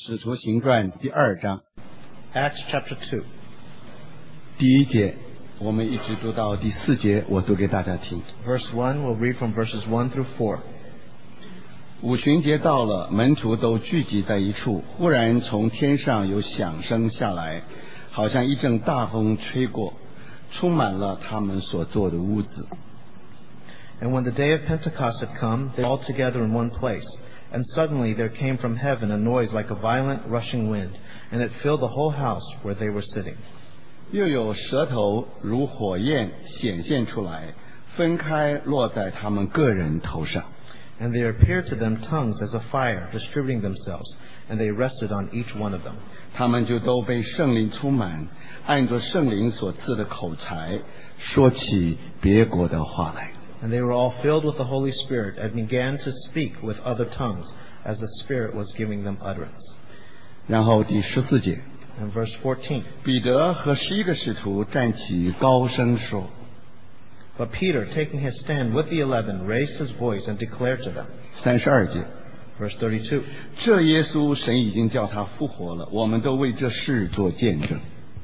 使徒行传第2章 Acts chapter 2. 第1节，我们一直读到第4节，我读给大家听。 Verse 1, we'll read from verses 1 through 4. 五旬节到了，门徒都聚集在一处，忽然从天上有响声下来，好像一阵大风吹过，充满了他们所坐的屋子。 And when the day of Pentecost had come, they were all together in one place. And suddenly there came from heaven a noise like a violent rushing wind, and it filled the whole house where they were sitting. 又有舌头如火焰显现出来，分开落在他们个人头上。 And there appeared to them tongues as of fire, distributing themselves, and they rested on each one of them. 他们就都被圣灵充满，按着圣灵所赐的口才，说起别国的话来。 And they were all filled with the Holy Spirit, and began to speak with other tongues, as the Spirit was giving them utterance. 然后第14节， And verse 14. 彼得和11个使徒站起，高声说。 But Peter, taking his stand with the 11, raised his voice and declared to them. 32节， Verse 32. 这耶稣神已经叫他复活了，我们都为这事做见证。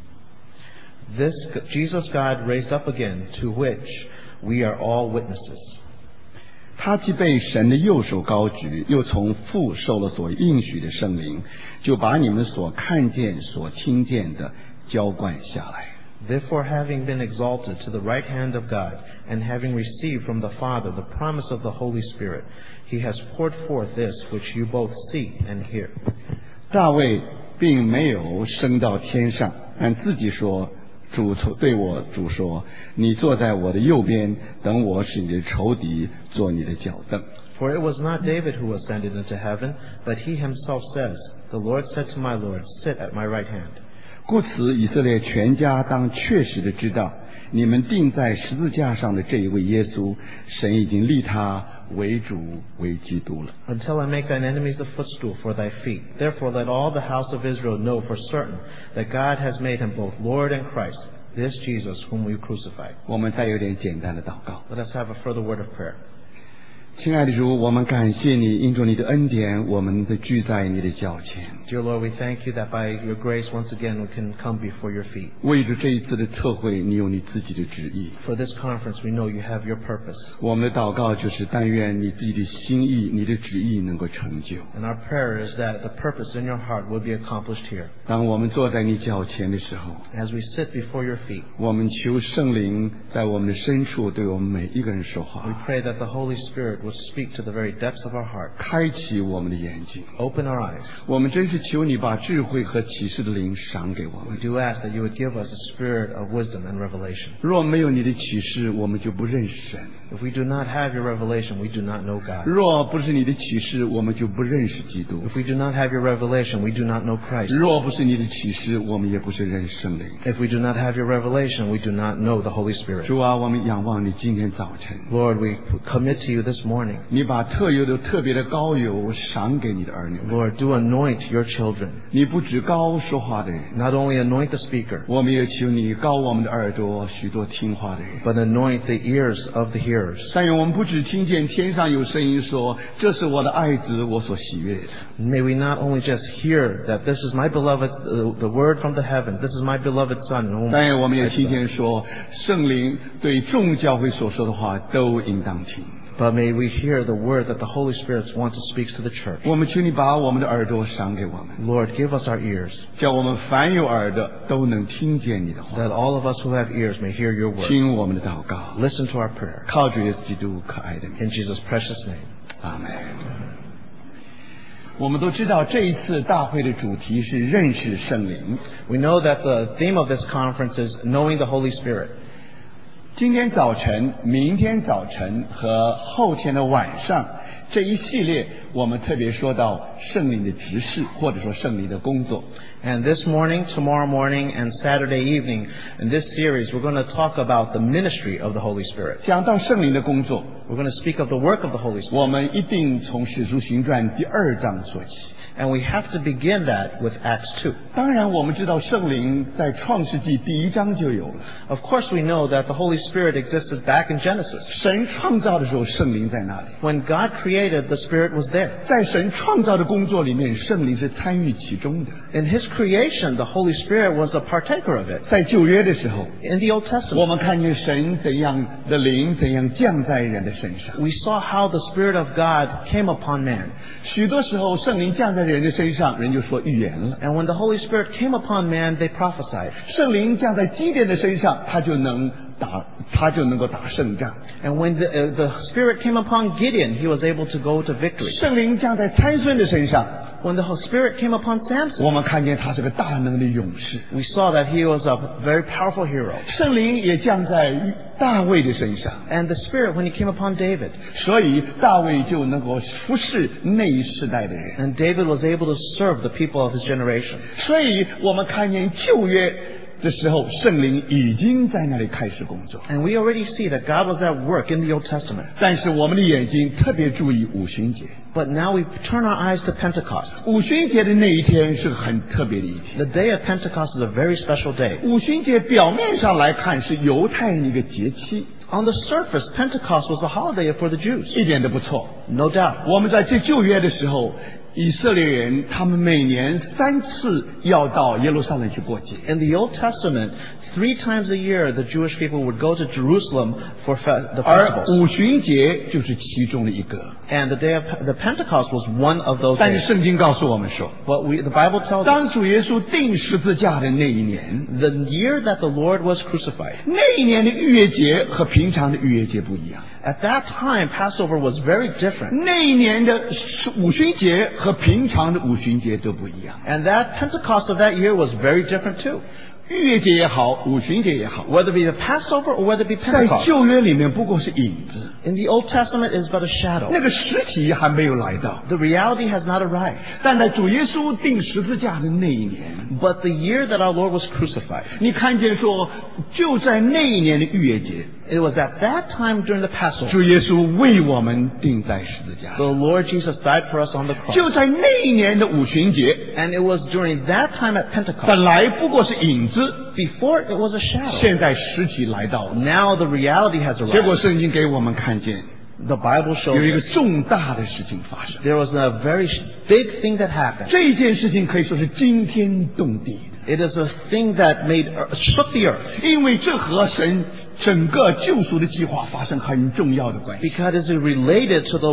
This Jesus God raised up again, to which we are all witnesses. 他既被神的右手高举，又从父受了所应许的圣灵，就把你们所看见、所听见的浇灌下来。 Therefore, having been exalted to the right hand of God, and having received from the Father the promise of the Holy Spirit, he has poured forth this which you both see and hear. 大卫并没有升到天上，但自己说：“主对我主说，你坐在我的右边，等我使你的仇敌做你的脚凳。” For it was not David who ascended into heaven, but he himself says, The Lord said to my Lord, Sit at my right hand. 故此，以色列全家当确实的知道，你们钉在十字架上的这一位耶稣，神已经立他为主为基督了。 Until I make thine enemies a footstool for thy feet. Therefore let all the house of Israel know for certain that God has made him both Lord and Christ, this Jesus whom you crucified. 我们再有点简单的祷告。 Let us have a further word of prayer. 亲爱的主，我们感谢你，因着你的恩典，我们的聚在你的脚前。 Dear Lord, we thank you that by your grace once again we can come before your feet. 为着这一次的特会，你有你自己的旨意。 For this conference we know you have your purpose. 我们的祷告就是，但愿你自己的心意、你的旨意能够成就。 And our prayer is that the purpose in your heart will be accomplished here. 当我们坐在你脚前的时候， As we sit before your feet, 我们求圣灵在我们的深处对我们每一个人说 we 话， pray that the Holy Spirit will speak to the very depths of our heart. 开启我们的眼睛。 Open our eyes. 我们真是求你把智慧和启示的灵赏给我 We 们。 do ask that you would give us a spirit of wisdom and revelation. 若没有你的启示，我们就不认识神； If we do not have your revelation, we do not know God. 若不是你的启示，我们就不认识基督； If we do not have your revelation, we do not know Christ. 若不是你的启示，我们也不是认识圣灵。 If we do not have your revelation, we do not know the Holy Spirit. 主啊，我们仰望你今天早晨， Lord, we commit to you this morning. 你把特别的膏油赏给你的儿女们。 Lord, do anoint your children. 你不只膏说话的人， Not only anoint the speaker, 我们也求你膏我们的耳朵，许多听话的人。 but anoint the ears of the hearers. 但愿我们不只听见天上有声音说：“这是我的爱子，我所喜悦的。” May we not only just hear that this is my beloved, the word from the heavens, this is my beloved Son. whom 但愿我们 I 也听 love. 见说，圣灵对众教会所说的话都应当听。 But may we hear the word that the Holy Spirit wants to speak to the church. 我们求你把我们的耳朵赏给我们， Lord, give us our ears, 叫我们凡有耳的都能听见你的话。 that all of us who have ears may hear your word. 听我们的祷告， Listen to our prayer. 靠主耶稣基督可爱的名， In Jesus' precious name. 阿门。我们都知道这一次大会的主题是认识圣灵。 We know that the theme of this conference is knowing the Holy Spirit. 今天早晨、明天早晨和后天的晚上这一系列，我们特别说到圣灵的执事，或者说圣灵的工作。 And this morning, tomorrow morning, and Saturday evening, in this series, we're going to talk about the ministry of the Holy Spirit. 讲到圣灵的工作， We're going to speak of the work of the Holy Spirit. 我们一定从使徒行传第2章说起。 And we have to begin that with Acts 2. 当然，我们知道圣灵在创世纪第1章就有了。 Of course, we know that the Holy Spirit existed back in Genesis. 神创造的时候，圣灵在那里。 When God created, the Spirit was there. 在神创造的工作里面，圣灵是参与其中的。 In His creation, the Holy Spirit was a partaker of it. 在旧约的时候， In the Old 我 Testament, 们看见神怎样的灵怎样降在人的身上。 we saw how the Spirit of God came upon man. 许多时候，圣灵降在人的身上，人就说预言了。 And when the Holy Spirit came upon man, they prophesied. 圣灵降在基甸的身上，他就能够打胜仗。 And when the Spirit came upon Gideon, he was able to go to victory. 圣灵降在参孙的身上， When the Spirit came upon Samson, 我们看见他是个大能的勇士。 we saw that he was a very powerful hero. 圣灵也降在大卫的身上， And the Spirit, when he came upon David, 所以大卫就能够服侍那一世代的人。 and David was able to serve the people of his generation. 所以我们看见旧约的时候，圣灵已经在那里开始工作。 And we already see that God was at work in the Old Testament. 但是我们的眼睛特别注意五旬节。 But now we turn our eyes to Pentecost. 五旬节的那一天是很特别的一天。 The day of Pentecost is a very special day. 五旬节表面上来看是犹太人一个节期， On the surface, Pentecost was a holiday for the Jews. 一点都不错。 No doubt. 我们在这旧约的时候，以色列人他们每年3次要到耶路撒冷去过节。 In the Old Testament, 3 times a year, the Jewish people would go to Jerusalem for the 而 festivals. 五旬节就是其中的一个。 And the Pentecost was one of those 但是 days. 圣经告诉我们说， But the Bible tells us 当主耶稣钉十字架的那一年， the year that the Lord was crucified. 那一年的逾越节和平常的逾越节不一样。 At that time, Passover was very different. 那一年的五旬节和平常的五旬节都不一样。 And that Pentecost of that year was very different too. 逾越节也好，五旬节也好， Whether it be the Passover or whether it be 在 Pentecost. 旧约里面不过是影子， In the Old Testament, it is but a shadow. 那个实体还没有来到。 The reality has not arrived. 但在主耶稣钉十字架的那一年， But the year that our Lord was crucified, 你看见说，就在那一年的逾越节， it was at that time during the Passover, 主耶稣为我们钉在十字架 the 上。 Lord Jesus died for us on the cross. 就在那一年的五旬节， And it was during that time at Pentecost. 本来不过是影子， Before it was a shadow. 现在实体来到了。 Now the reality has 结果 arrived. 圣经给我们看见， The Bible 有 shows 一个 us 重大的事情发生。 there was a very big thing that happened. 这件事情可以说是惊天动地的， It is a thing that shook the earth. 因为这和神整个救赎的计划发生很重要的关系。 Because it is related to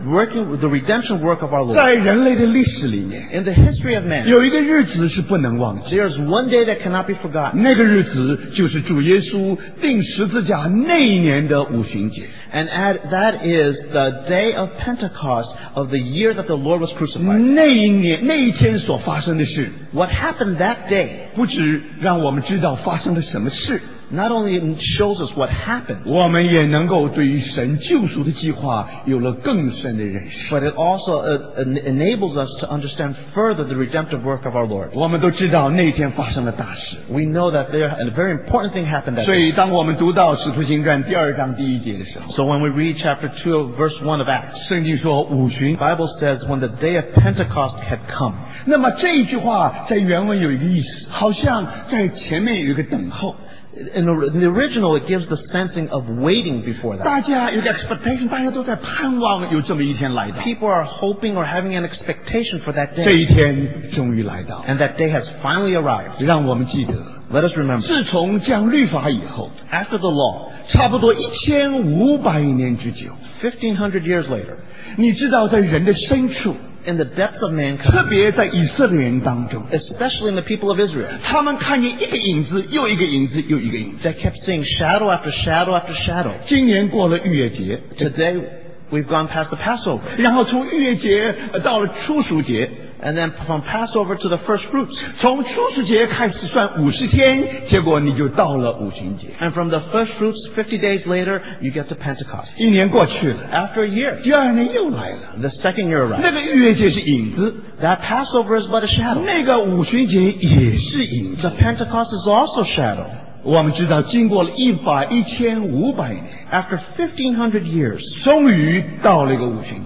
the redemption work of our Lord. 在人类的历史里面， In the history of man, 有一个日子是不能忘记， there is one day that cannot be forgotten. 那个日子就是主耶稣钉十字架那一年的五旬节。 And that is the day of Pentecost of the year that the Lord was crucified. 那一天所发生的事， What happened that day 不只让我们知道发生了什么事， not only shows us what happened, 我们也能够对于神救赎的计划有了更深的认识。 but it also enables us to understand further the redemptive work of our Lord. 我们都知道那一天发生了大事， We know that a very important thing happened that 所 day. 以当我们读到使徒行传第2章第1节的时候， So when we read chapter 2 verse 1 of Acts, 圣经说五旬 the Bible says when the day of Pentecost had come. 那么这一句话在原文有一个意思，好像在前面有一个等候， In the original, it gives the sensing of waiting before that. 大家有个 expectation， 大家都在盼望有这么一天来到。 People are hoping or having an expectation for that 这 day. 一天终于来到， And that day has finally arrived. 让我们记得， Let us remember, 自从降律法以后， after the law, 差不多1500年之久， 1,500 years later, 你知道在人的深处， in the depths of 特 mankind, 别在以色列人当中， especially in the people of Israel, 他们看见一个影子又一个影子又一个影子。 they kept seeing shadow after shadow after shadow. 今年过了逾越节， Today, we've gone past the Passover. 然后从逾越节到了初熟节， And then from Passover to the first fruits. 从初熟节开始算50天，结果你就到了五旬节。 And from the first fruits, 50 days later, you get to Pentecost. 一年过去了， After a year, 第2年又来了。 the second year 那 arrives. 个逾越节是影子， That Passover is but a shadow. 那个五旬节也是影子 The。Pentecost is also shadow. 我们知道，经过了1500年， After 1,500 years, 终于到了一个五旬节。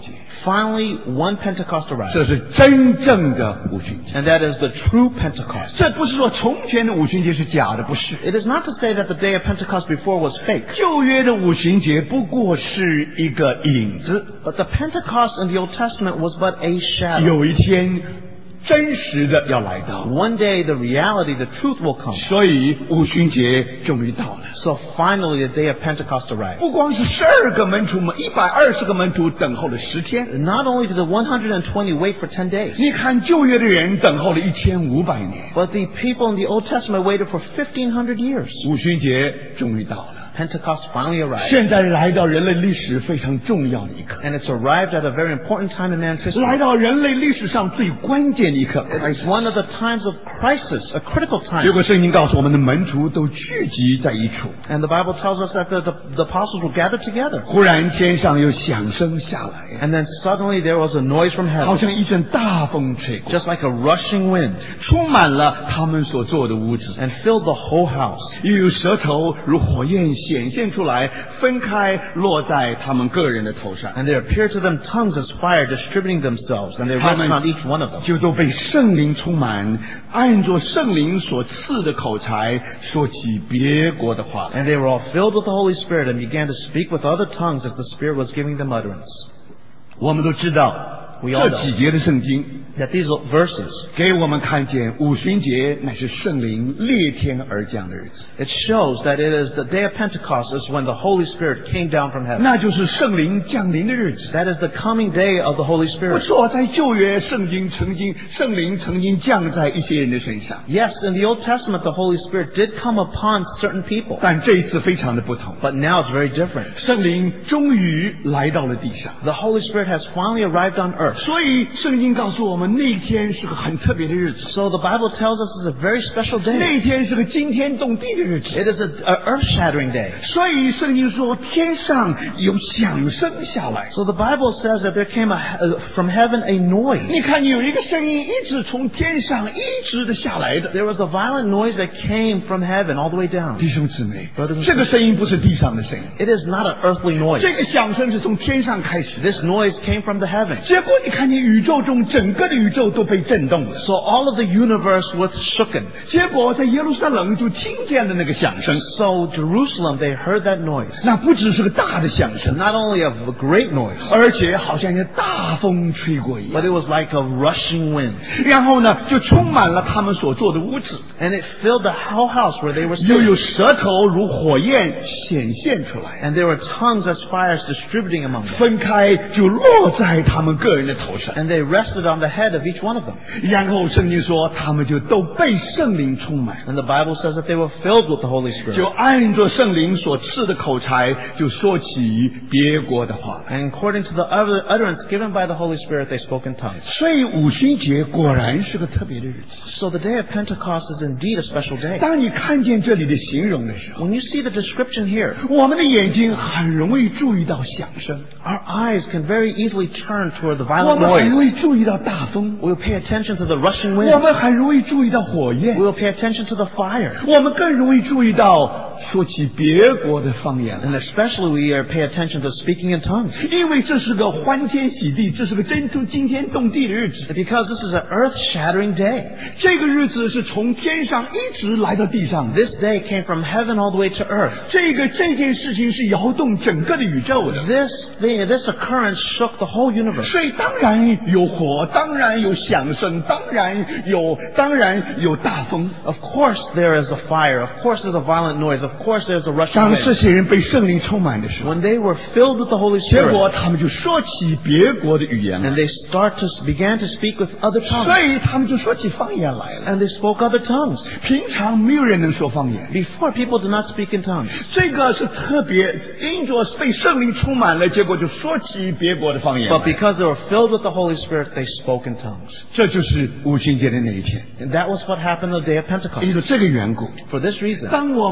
finally one Pentecost arrived. 这是真正的五旬节。 And that is the true Pentecost. 这不是说从前的五旬节是假的，不是。 It is not to say that the day of Pentecost before was fake. 旧约的五旬节不过是一个影子， But the Pentecost in the Old Testament was but a shadow. 有一天真实的要来到， One day the reality, the truth will come. 所以五旬节终于到了。 So finally the day of Pentecost arrived. 不光是12个门徒们，120个门徒等候了10天。 Not only did the 120 wait for 10 days, 你看旧约的人等候了1500年， but the people in the Old Testament waited for 1,500 years. 五旬节终于到了。 Pentecost finally arrived. 现在来到人类历史非常重要的一刻， And it's arrived at a very important time in man's history. 来到人类历史上最关键的一刻。 It's one of the times of crisis, a critical 结 time. 果圣经告诉我们的门徒都聚集在一处， And the Bible tells us that the apostles were gathered together. 忽然天上有响声下来， And then suddenly there was a noise from 好 heaven, 像一阵大风吹过， just like a rushing wind, 充满了他们所做的屋子， and filled the whole house. 又有舌头如火焰显现出来，分开落在他们个人的头上， And there appeared to them tongues as fire distributing themselves, and they 他 rested 们 on each one of them. 就都被圣灵充满，按着圣灵所赐的口才，说起别国的话来。 And they were all filled with the Holy Spirit and began to speak with other tongues as the Spirit was giving them utterance. 我们都知道 We all 这几节的圣经 That these verses, 给我们看见五旬节乃是圣灵裂天而降的日子， it shows that it is the day of Pentecost is when the Holy Spirit came down from heaven. 那就是圣灵降临的日子。 That is the coming day of the Holy 不 Spirit. 错，在旧约圣灵曾经降在一些人的身上， Yes, in the Old Testament the Holy Spirit did come upon certain people. 但这一次非常的不同。 But now it's very different. 圣灵终于来到了地上， The Holy Spirit has finally arrived on earth. 所以圣经告诉我们，那一天是个很特别的日子， So the Bible tells us it's a very special 那 day. 一天是个惊天动地的日子。 It is an earth-shattering day. 所以圣经说，天上有响声下来。 So the Bible says that there came from heaven a noise. 你看，有一个声音一直从天上一直的下来的。 There was a violent noise that came from heaven all the way down. 弟兄姊妹 Brothers and，sisters， 这个声音不是地上的声音， It is not an earthly noise. 这个响声是从天上开始的。 This noise came from the heavens. 结果你看见宇宙中整个的宇宙都被震动了。 So all of the universe was shooken. 结果在耶路撒冷就听见了那个响声， So Jerusalem, they heard that noise. 那不只是个大的响声， Not only a great noise, 而且好像像大风吹过一样。 but it was like a rushing wind. 然后呢，就充满了他们所做的屋子， And it filled the whole house where they were 又有 sitting. 舌头如火焰显现出来， And there were tongues as fires distributing among them. 分开就落在他们个人的头上。 And they rested on the head of each one of them. 然后圣经说，他们就都被圣灵充满， And the Bible says that they were filled with the Holy 就 Spirit. 按着圣灵所赐的口才，就说起别国的话来。 And according to the utterance given by the Holy Spirit, they spoke in tongues. 所以五旬节果然是个特别的日子。 So the day of Pentecost is indeed a special day. 当你看见这里的形容的时候， When you see the description here, 我们的眼睛很容易注意到响声， our eyes can very easily turn toward the 我 violent 们很 noise. 容易注意到大风， We will pay attention to the rushing 我 wind. 们很容易注意到火焰 We，will pay attention to the fire. 我们更容易注意到说起别国的方言来， And especially we pay attention to speaking in tongues. 因为这是个欢天喜地，这是个真正惊天动地的日子。 Because this is an earth-shattering day. 这个日子是从天上一直来到地上的， This day came from heaven all the way to earth. 这件事情是摇动整个的宇宙的。 This occurrence shook the whole universe. 所以当然有火，当然有响声，当然有大风。 Of course there is a fire. Of course there's a violent noise. Of course there's a rushing 当这 wind. 些人被圣灵充满的时候， When they were filled with the Holy 结 Spirit, 果他们就说起别国的语言 and 来， they began to speak with other 所 tongues. 以他们就说起方言来了。 And they spoke other tongues. 平常没有人能说方言， Before, people did not speak in tongues. 这个是特别因着被圣灵充满了，结果就说起别国的方言来。 But because they were filled with the Holy Spirit, they spoke in tongues. 这就是五旬节的那一天。 And that was what happened on the day of 因 Pentecost. 着这个缘故， For this reason, 当我们要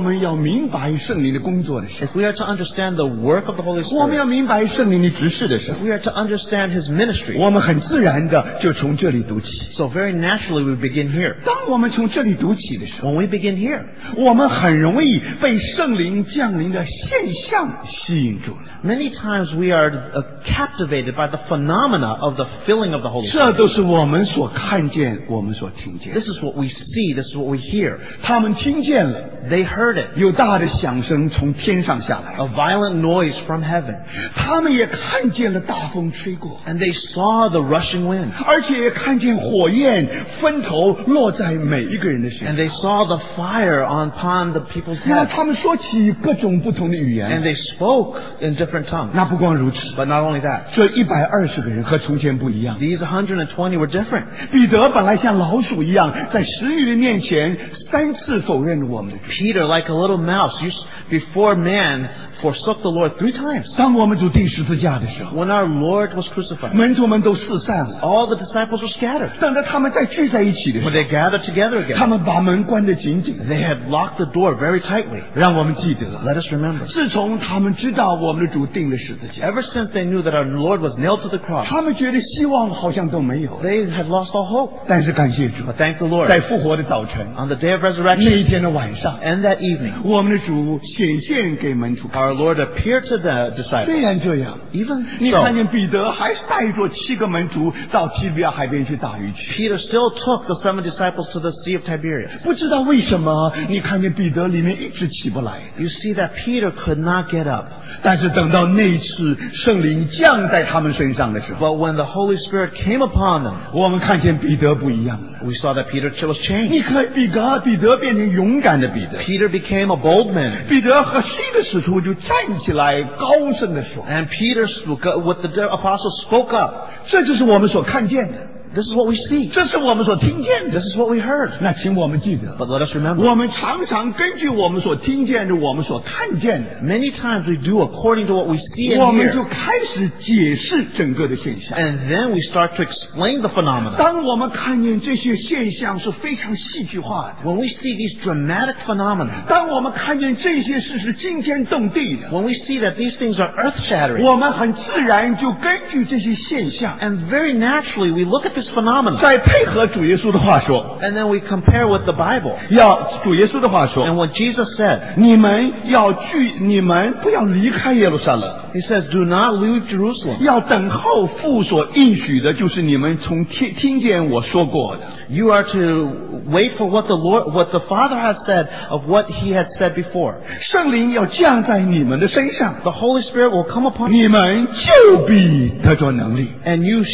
明白圣灵的工作的时 if we are to understand the work of the Holy 候，我们 Spirit, 要明白圣灵的指示的时候， if we are to understand His ministry, 我们很自然的就从这里读起。 so very naturally we begin here. 当我们从这里读起的时候， When we begin here, 我们很容易被圣灵降临的现象吸引住了。 many times we are captivated by the phenomena of the filling of the Holy 这 Spirit. 都是我们所看见，我们所听见。 This is what we see, this is what we hear. 他们听见了， They heard it, 有大的响声从天上下来， a violent noise from heaven, 他们也看见了大风吹过， and they saw the rushing wind, 而且也看见火焰分头落在每一个人的身 and 上。 they saw the fire upon the people's 那 heads, 他们说起各种不同的语 and 言。 they spoke in different tongues. 那不光如此， But not only that, 这120个人和从前不一样。 these 120 were different. 彼得本来像老鼠一样，在使女的面前3次否认我们的主。 Peter, like a little mouse, before man, forsook the Lord 3 times. 当我们主钉十字架的时候， When our Lord was crucified, 门徒们都四散了。 all the disciples were scattered. 等着他们再聚在一起的时 When they gathered together 候，他 again, 们把门关得紧紧的。 they had locked the door very tightly. 让我们记得， Let us remember. 自从他们知道我们的主钉了十字架， Ever since they knew that our Lord was nailed to the cross, 他们觉得希望好像都没有了。 they had lost all hope. 但是感谢主， But thank the Lord, 在复活的早晨， on the day of 那 resurrection 一天的晚上， and that evening, 我们的主显现给门徒看。 our Lord appeared to the 虽 disciples. 然这样， Even 你看 so, 见彼得还是带着7个门徒到提比亚海边去打鱼去。 Peter still took the 7 disciples to the Sea of Tiberias. 不知道为什么，你看见彼得里面一直起不来。 You see that Peter could not get up. 但是等到那一次圣灵降在他们身上的时候， But when the Holy Spirit came upon them, 我们看见彼得不一样了。 we saw that Peter was changed. 你看彼得变成勇敢的彼得， Peter became a bold man. 彼得和7个使徒就站起来高声的说 And Peter, with the apostles, spoke up. 这就是我们所看见的， This is what we see. 这是我们所听见的。 This is what we heard. 那请我们记得， But let us remember, 我们常常根据我们所听见的、我们所看见的， many times we do according to what we see 我 and 们就 hear. 开始解释整个的现象。 And then we start to explain the phenomena. 当我们看见这些现象是非常戏剧化的， When we see these dramatic phenomena, 当我们看见这些事是惊天动地的， when we see that these things are earth-shattering, 我们很自然就根据这些现象， and very naturally we look at this phenomena, 再配合主耶稣的话说， and then we compare with the Bible. 要主耶稣的话说， And what Jesus said, 你们不要离开耶路撒冷， He says, do not leave Jerusalem. 要等候父所应许的，就是你们从听见我说过的。 You are to wait for what the Father has said of what He had said before. 圣灵要降在你们的身上， The Holy Spirit will come upon you, 你们就必得着能力。 and you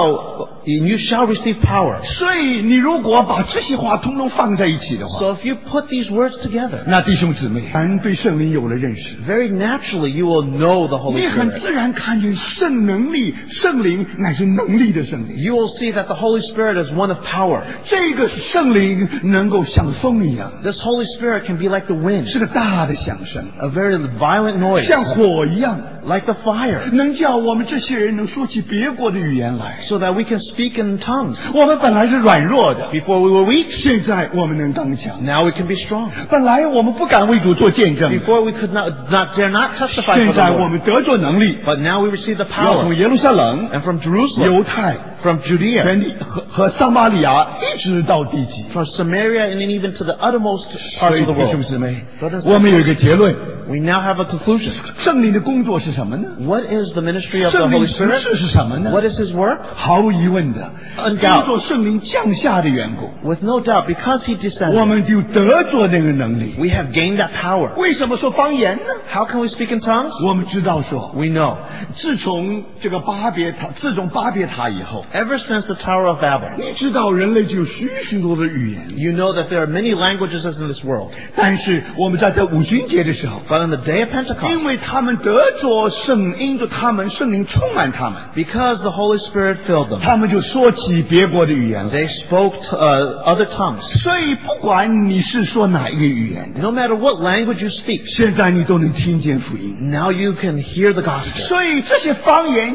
shall receive power. 所以你如果把这些话通通放在一起的话， So if you put these words together, 那弟兄姊妹，咱对圣灵有了认识， very naturally you will know the Holy 你很 Spirit. 自然看见圣灵乃是能力的圣灵。 You will see that the Holy Spirit is one of power. 这个圣灵能够像风一样， This Holy Spirit can be like the wind, 是个大的响声， a very violent noise, 像火一样， like the fire, 能叫我们这些人能说起别国的语言来。 so that we can speak in tongues. 我们本来是软弱的， Before we were weak, 现在我们能刚强。 now we can be strong. 本来我们不敢为主做见证， Before we could not dare not testify for 现 the 在我 Lord. 们得着能力， But now we receive the 要从 power. 耶路撒冷、 And from Jerusalem, 犹太、 from Judea, 全地和撒玛利亚，一直到地极。 from Samaria, and then even to the uttermost 所 parts 以 of the 弟兄 world. 姊妹 Brothers and， 我们有一个结论： We now have a conclusion. 圣灵的工作是什么呢？ What is the ministry of the 圣灵 Holy 实 Spirit? 质是什么呢？ What is His work? 毫无疑问的， Undoubt 因着圣灵降下的缘故， With no doubt, because He 我 descended, 们就得着那个能力。 we have gained that power. 为什么说方言呢？ How can we speak in tongues? 我们知道说， We know. 自从巴别塔以后， Ever since the Tower of Babel, 你知道人类就有许多的语言， you know that there are many languages in this world. 但是我们在这五旬节的时候， But on the day of Pentecost, 因为他们得着因着他们圣灵充满他们， because the Holy Spirit filled them, 他们就说起别国的语言来。 they spoke other tongues. 所以不管你是说哪一个语言， No matter what language you speak, 现在你都能听见福音。 now you can hear the gospel. 所以这些方言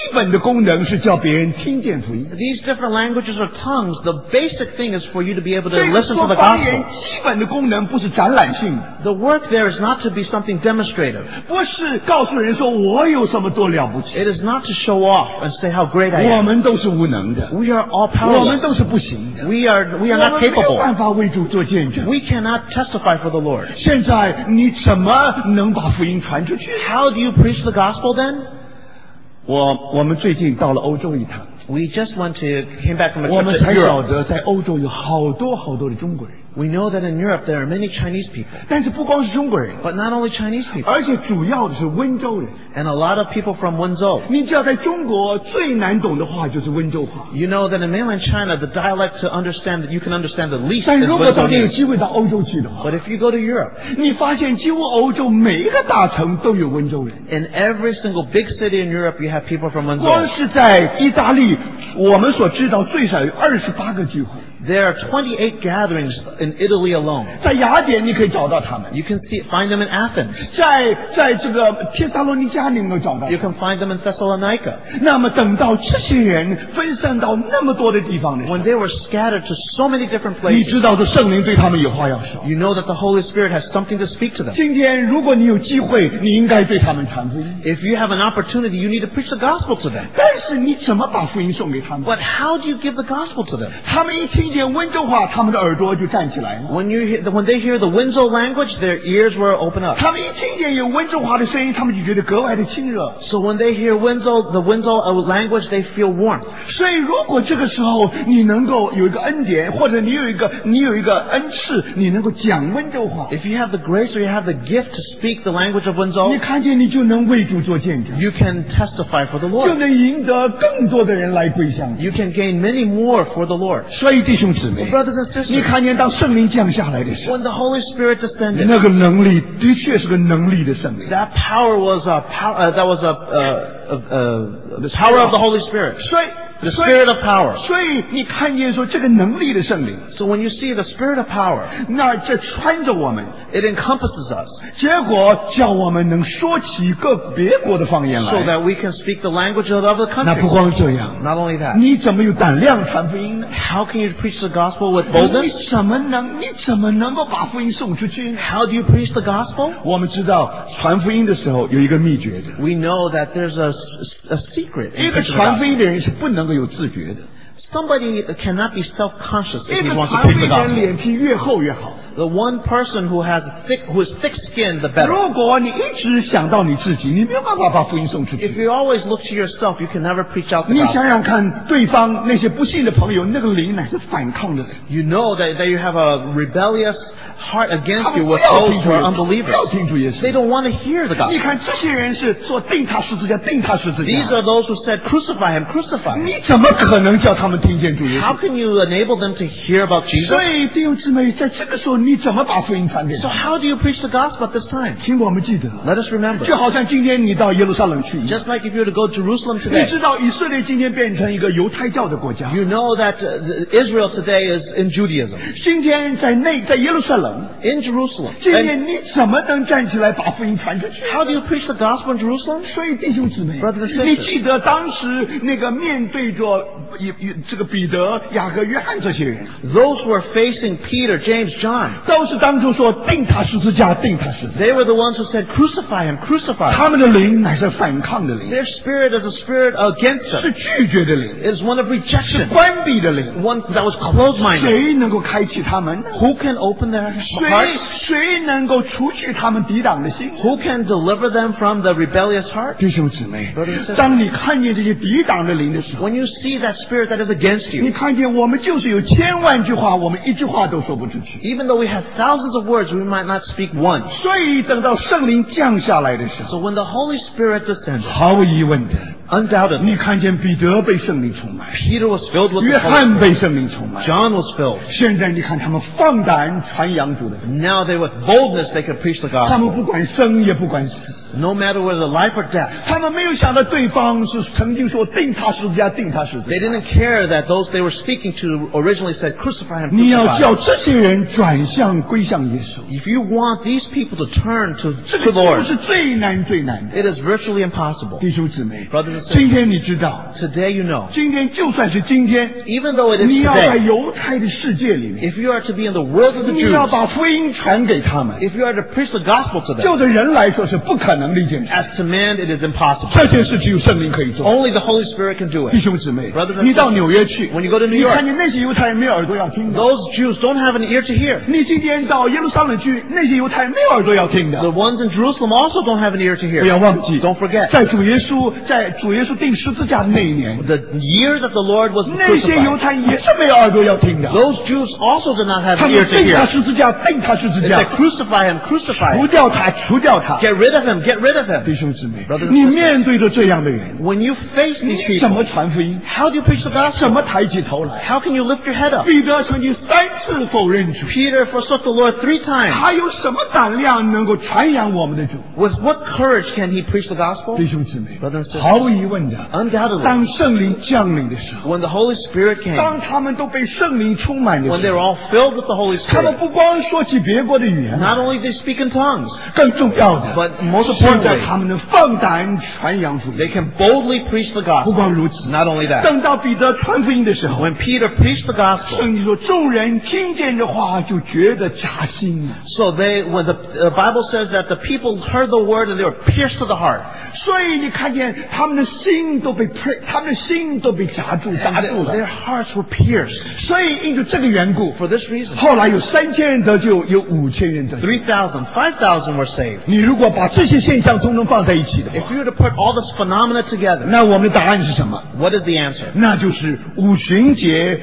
本的功能是叫别人听见福音。 These different languages or tongues, the basic thing is for you to be able to 这个 listen to 说 the 方言 gospel. 基本的功能不是展览性的， The work there is not to be something demonstrative. 不是告诉人说我有什么多了不起， It is not to show off and say how great I 我 am. 们都是无能的， We are all 我们 powerless. 都是不行的， We are 我 not 们没有 capable. 办法为主做见证。 We cannot testify for the Lord. 现在你怎么能把福音传出去？ How do you preach the gospel then? 我们最近到了欧洲一趟， We just came back from a 我 trip 们 to 才晓 Europe. 得在欧洲有好多的中国人， We know that in Europe there are many Chinese people. 但是不光是中国人， But not only Chinese people. 而且主要的是温州人。 And a lot of people from Wenzhou. 你知道，在中国最难懂的话就是温州话， You know that in mainland China, the dialect to understand that you can understand the least 但 is 如果大家有 Wenzhou. 机会到欧洲去的话， But if you go to Europe, 你发现几乎欧洲每一个大城都有温州人。 in every single big city in Europe, you have people from 光 Wenzhou. 是在意大利，我们所知道最少有28个聚会， There are 28 gatherings in Italy alone. 在雅典你可以找到他们， You can find them in Athens. 在这个帖撒罗尼迦你能够找到 You。can find them in Thessalonica. 那么等到这些人分散到那么多的地方的时候， When they were scattered to so many different 你 places, 知道，这圣灵对他们有话要说。 you know that the Holy Spirit has something to speak to them. 今天如果你有机会，你应该对他们传福音。 If you have an opportunity, you need to preach the gospel to them. 但是你怎么把福音送给他们？ But how do you give the gospel to them? 他们一听见温州话，他们的耳朵就站起来了。 When they hear the Wenzhou language, their ears will open up. 他们一听见有温州话的声音，他们就觉得格外的亲热。 So when they hear the Wenzhou language, they feel warmth. 所以，如果这个时候你能够有一个恩典，或者你有一个恩赐，你能够讲温州话， If you have the grace or you have the gift to speak the language of 你 Wenzhou, 看见你就能为主做见证， you can testify for the 就 Lord. 能赢得更多的人来归向你。 You can gain many more for the Lord. 所以，弟兄姊妹， Brothers and 你 sisters, 看见当圣灵降下来的时候， when the Holy Spirit descended, 那个能力的确是个能力的圣灵。 that power was the power of the Holy Spirit. 所以 The Spirit of power. 所以你看见说这个能力的圣灵， So when you see the Spirit of power, 那这穿着我们， it encompasses us 结果叫我们能说起别国的方言 so 来。 that we can speak the language of other 那不 countries. 光这样， Not only that, 你怎么有胆量传福音呢？ how can you preach the gospel with 你 boldness? 怎么能够把福音送出去呢？ How do you preach the gospel? 我们知道传福音的时候有一个秘诀的， We know that there's a secret 一 in 个 preaching the 传福 gospel. 音的人是不能够有自觉的。 Somebody cannot be self-conscious 一 if he 个 wants to 传福 preach 音 the 的人 gospel. 脸皮越厚越好。 The one person who is thick-skinned, the better. 如果你一直想到你自己，你没有办法把福音送出 If 去。 you always look to yourself, you can never preach out the 你 gospel. 想想看，对方那些不信的朋友，那个灵乃是反抗的人。 You know that you have a rebellious heart 他 against 们 you 不 with 要 those 听 who 主 are 耶稣，不 unbelievers. 要听主耶 They 稣。 don't want to hear the 你 gospel. 看这些人是做定他十字架，定他十字 These 架。 are those who said, crucify him, crucify him. 你怎么可能叫他们听见主耶 How 稣？ can you enable them to hear about 所 Jesus? 以弟兄姊妹，在这个时候，你怎么把福音传给 So 他？ how do you preach the gospel at this time? 请我们记得， Let us remember. 就好像今天你到耶路撒冷去一样。 Just like if you were to go to Jerusalem 你 today. 知道以色列今天变成一个犹太教的国家。 You know that Israel today is in Judaism. 今天在耶路撒冷， In Jerusalem. 今 And 天你怎么能站起来把福音传出去？ how do you preach the gospel in Jerusalem? 所以弟兄姊妹 Brothers and sisters， 你记得当时那个面对着这个彼得、雅各、约翰这些人， Those who are facing Peter, James, John, 都是当初说定他十字架，定他十字架。 they were the ones who said, crucify him, crucify him. 他们的灵乃是反抗的灵， Their spirit is a spirit against 是 them. 拒绝的灵， It is one of 是 rejection. 关闭的灵。 One that was closed-minded. 谁能够开启他们？ Who can open their 谁 hearts? 谁能够除去他们抵挡的心？ Who can deliver them from the rebellious heart? 弟兄姊妹 Brothers and sisters， 当你看见这些抵挡的灵的时候， When you see that spirit that is against 你 you, 看见我们就是有千万句话，我们一句话都说不出去。 even though we have thousands of words, we might not speak one. 所以等到圣灵降下来的时候， So when the Holy Spirit descended, 毫无疑问的， undoubtedly, 你看见彼得被圣灵充满， Peter was filled with 约 the Holy 翰 Spirit. 被圣灵充满。 John was filled. 现在你看他们放胆传扬主的福音， Now with boldness they could preach the 他们 gospel. 不管生也不管死， no matter whether life or death. 他们没有想到对方是曾经说定他十字架，定他十字 They 架。 didn't care that those they were speaking to originally said, crucify him, 你要 crucify 叫 him. 这些人转向归向耶稣， If you want these people to turn to 这 the 个 Lord, 是最难最难的。 it is virtually impossible. 弟兄姊妹 Brothers and sisters 今天你知道， Today you know, 今天就算是今天， even though it is 你要在 today, 犹太的世界里面， if you are to be in the world of the 你要 Jews, 把福音传给他们。 if you are to preach the gospel to them, 就着人来说是不可能的一件事， as to man it is impossible. 这件事只有圣灵可以做。 Only the Holy Spirit can do 弟 it. 兄姊妹 Brothers and， 你到纽约去， When you go to New 你 York, 看见那些犹太人没有耳朵要听的。 those Jews don't have an ear to hear. 你今天到耶路撒冷去，那些犹太人没有耳朵要听的。 The ones in Jerusalem also don't have an ear to 不要 hear. 忘记， Don't forget, 在主耶稣钉十字架的那一年， the year that the Lord was 那些犹 crucified, 太人也是没有耳朵要听的。 those Jews also did not have 他 an 们 ear to 钉他 hear. 十字架，钉他十字 They 架 said, crucify him, crucify 除 him. 掉他，除掉他。 Get rid of him, get rid of 弟 him. 兄姊妹 Brothers and， 你面对着这样的人， When you face 你 these 怎么 people, 传福音？ how do you preach the 怎 gospel? 么抬起头来？ How can you lift your head up? 彼得曾经3次否认主， Peter forsook the Lord 3 times. 他有什么胆量能够传扬我们的主？ With what courage can he preach the gospel? 弟兄姊妹， Brothers and sisters, 毫无疑问的， undoubtedly, 当圣灵降临的时候， when the Holy Spirit came, 当他们都被圣灵充满的 when 时 they 候， were all filled with the Holy 他们 Spirit, 不光说起别国的语言， not only did they speak in tongues, 更重要的， but most 现在 importantly, 他们能放胆传扬福 they 音。 can boldly preach the 不 gospel. 光如此， Not only that, 等到彼得传福音的时候， when Peter preached the gospel, 圣经说众人听见这话就觉得扎心了。 so when the Bible says that the people heard the word and they were pierced to the heart. 所以你看见他们的心都被夹住、扎住 Their 了。 hearts were pierced. 所以因着这个缘故， For this reason, 后来有3000人得救，有5000人得救。 3,000, 5,000 were saved. 你如果把这些现象通通放在一起的 If 话， you were to put all this phenomena together, 那我们的答案是什么？ what is the answer? 那就是五旬节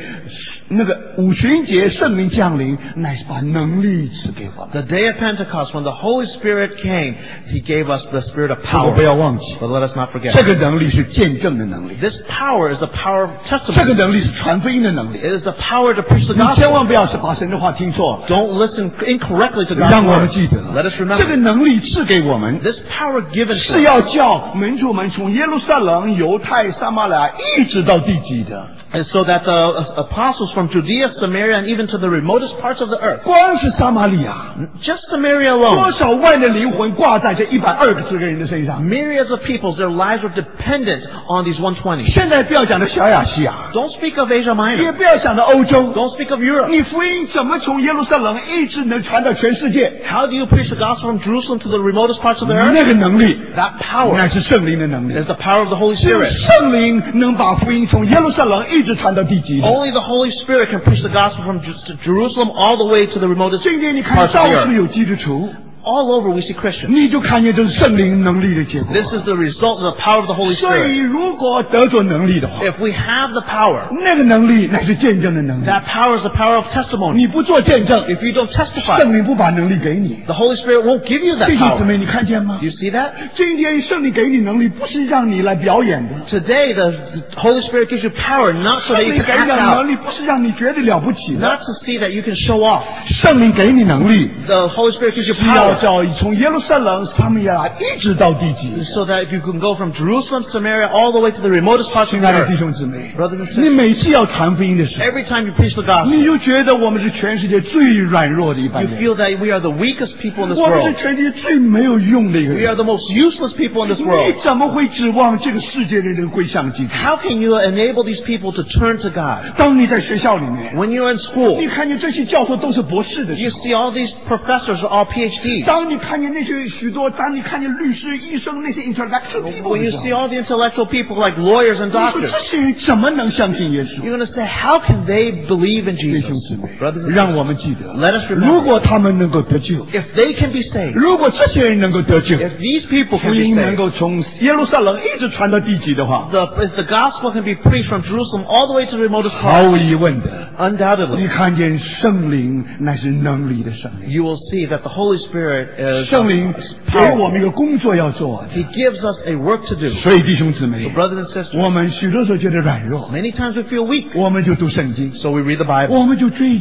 圣灵降临，乃是把能力赐给我们。 The day of Pentecost, when the Holy Spirit came, He gave us the Spirit of 我 power. 不要忘记， But let us not forget, 这个能力是见证的能力， this power is the power of 这个 testimony. 能力是传福音的能力。 It is the power to preach the 你千 gospel. 万不要是把神的话听错了。 Don't listen incorrectly to 让 God's 我们 word. 记得 Let us 这个 remember, 能力赐给我们， this power given 是 to us 要叫门徒们从耶路撒冷、犹太、撒玛利亚一直到地极的。 is so that the apostles from Judea, Samaria, and even to the remotest parts of the earth, 光是撒玛利亚， just Samaria 多 alone, 少万的灵魂挂在这120个人的身上。 myriads of peoples, their lives were dependent on these 120. 现在不要讲的小亚细亚， Don't speak of Asia 也 Minor. 不要想到欧洲， Don't speak of Europe. 你福音怎么从耶路撒冷一直能传到全世界？ How do you preach the gospel from Jerusalem to the remotest parts of the earth? 那个能力， That power 那是圣灵的能力 is。the power of the Holy 只有 Spirit. 圣灵能把福音从耶路撒冷一直传到地极。 Only the Holy Spirit can preach the gospel from Jerusalem all the way to the remotest 今天你看 parts 到 of the 处 earth. 有基督徒， All over we see Christians. 你就看见这是圣灵能力的结果。 This is the result of the power of the Holy 所以 Spirit. 如果得着能力的话， If we have the power, 那个能力乃是见证的能力。 that power is the power of testimony. 你不做见证， If you don't testify, 圣灵不把能力给你。 the Holy Spirit won't give you that 弟兄姊 power. 妹，你看见吗 Do？you see that? 今天圣灵给你能力，不是让你来表演的。 Today, the Holy Spirit gives you power not so 圣 that you 灵 can 给你 act 的 out, 能力，不是让你觉得了不起的。 not to see that you can show off. 圣灵给你能力， The Holy Spirit gives you 是要 power 叫从耶路撒冷、撒玛利亚一直到地极。 so that if you can go from Jerusalem, Samaria, all the way to the remotest parts of 亲 the 爱的弟 earth. 兄姊妹， Brothers and 你 sisters, 每次要传福音的时候， every time you preach the gospel, 你就觉得我们是全世界最软弱的一般 you 人， feel that we are the weakest people in this 我们是 world. 全世界最没有用的一个 We 人 are。the most useless people in this 你 world. 怎么会指望这个世界的人归向基督？ How can you enable these people to turn to God? 当你在学校里面， When you're in 你 school, 看见这些教授都是博士的时 you 候， see all these professors are all PhDs. 当你看见那些许多，当你看见律师、医生那些 intellectual people When 的 you 时候， see all the intellectual people like lawyers and 你说 doctors, 这些人怎么能相信耶稣？ you're going to say, how can they believe in 弟兄 Jesus? 姊妹 Brothers and 让我们记得， Let us remember. 如果他们能够得救， If they can be saved, 如果这些人能够得救， if these people 福 can be 音能 saved, 够从耶路撒冷一直传到地极的话， if the gospel can be preached from Jerusalem all the way to the remotest 毫 part, 无疑问的， undoubtedly, 你看见圣灵乃是能力的圣灵。 you will see that the Holy Spirit is 圣灵给我 powerful. 们一个工作要做， He gives us a work to do. 所以弟兄姊妹 So，brothers and sisters, 我们许多时候觉得软弱， many times we feel weak, 我们就读圣经， so we read the Bible. 我们就追求， So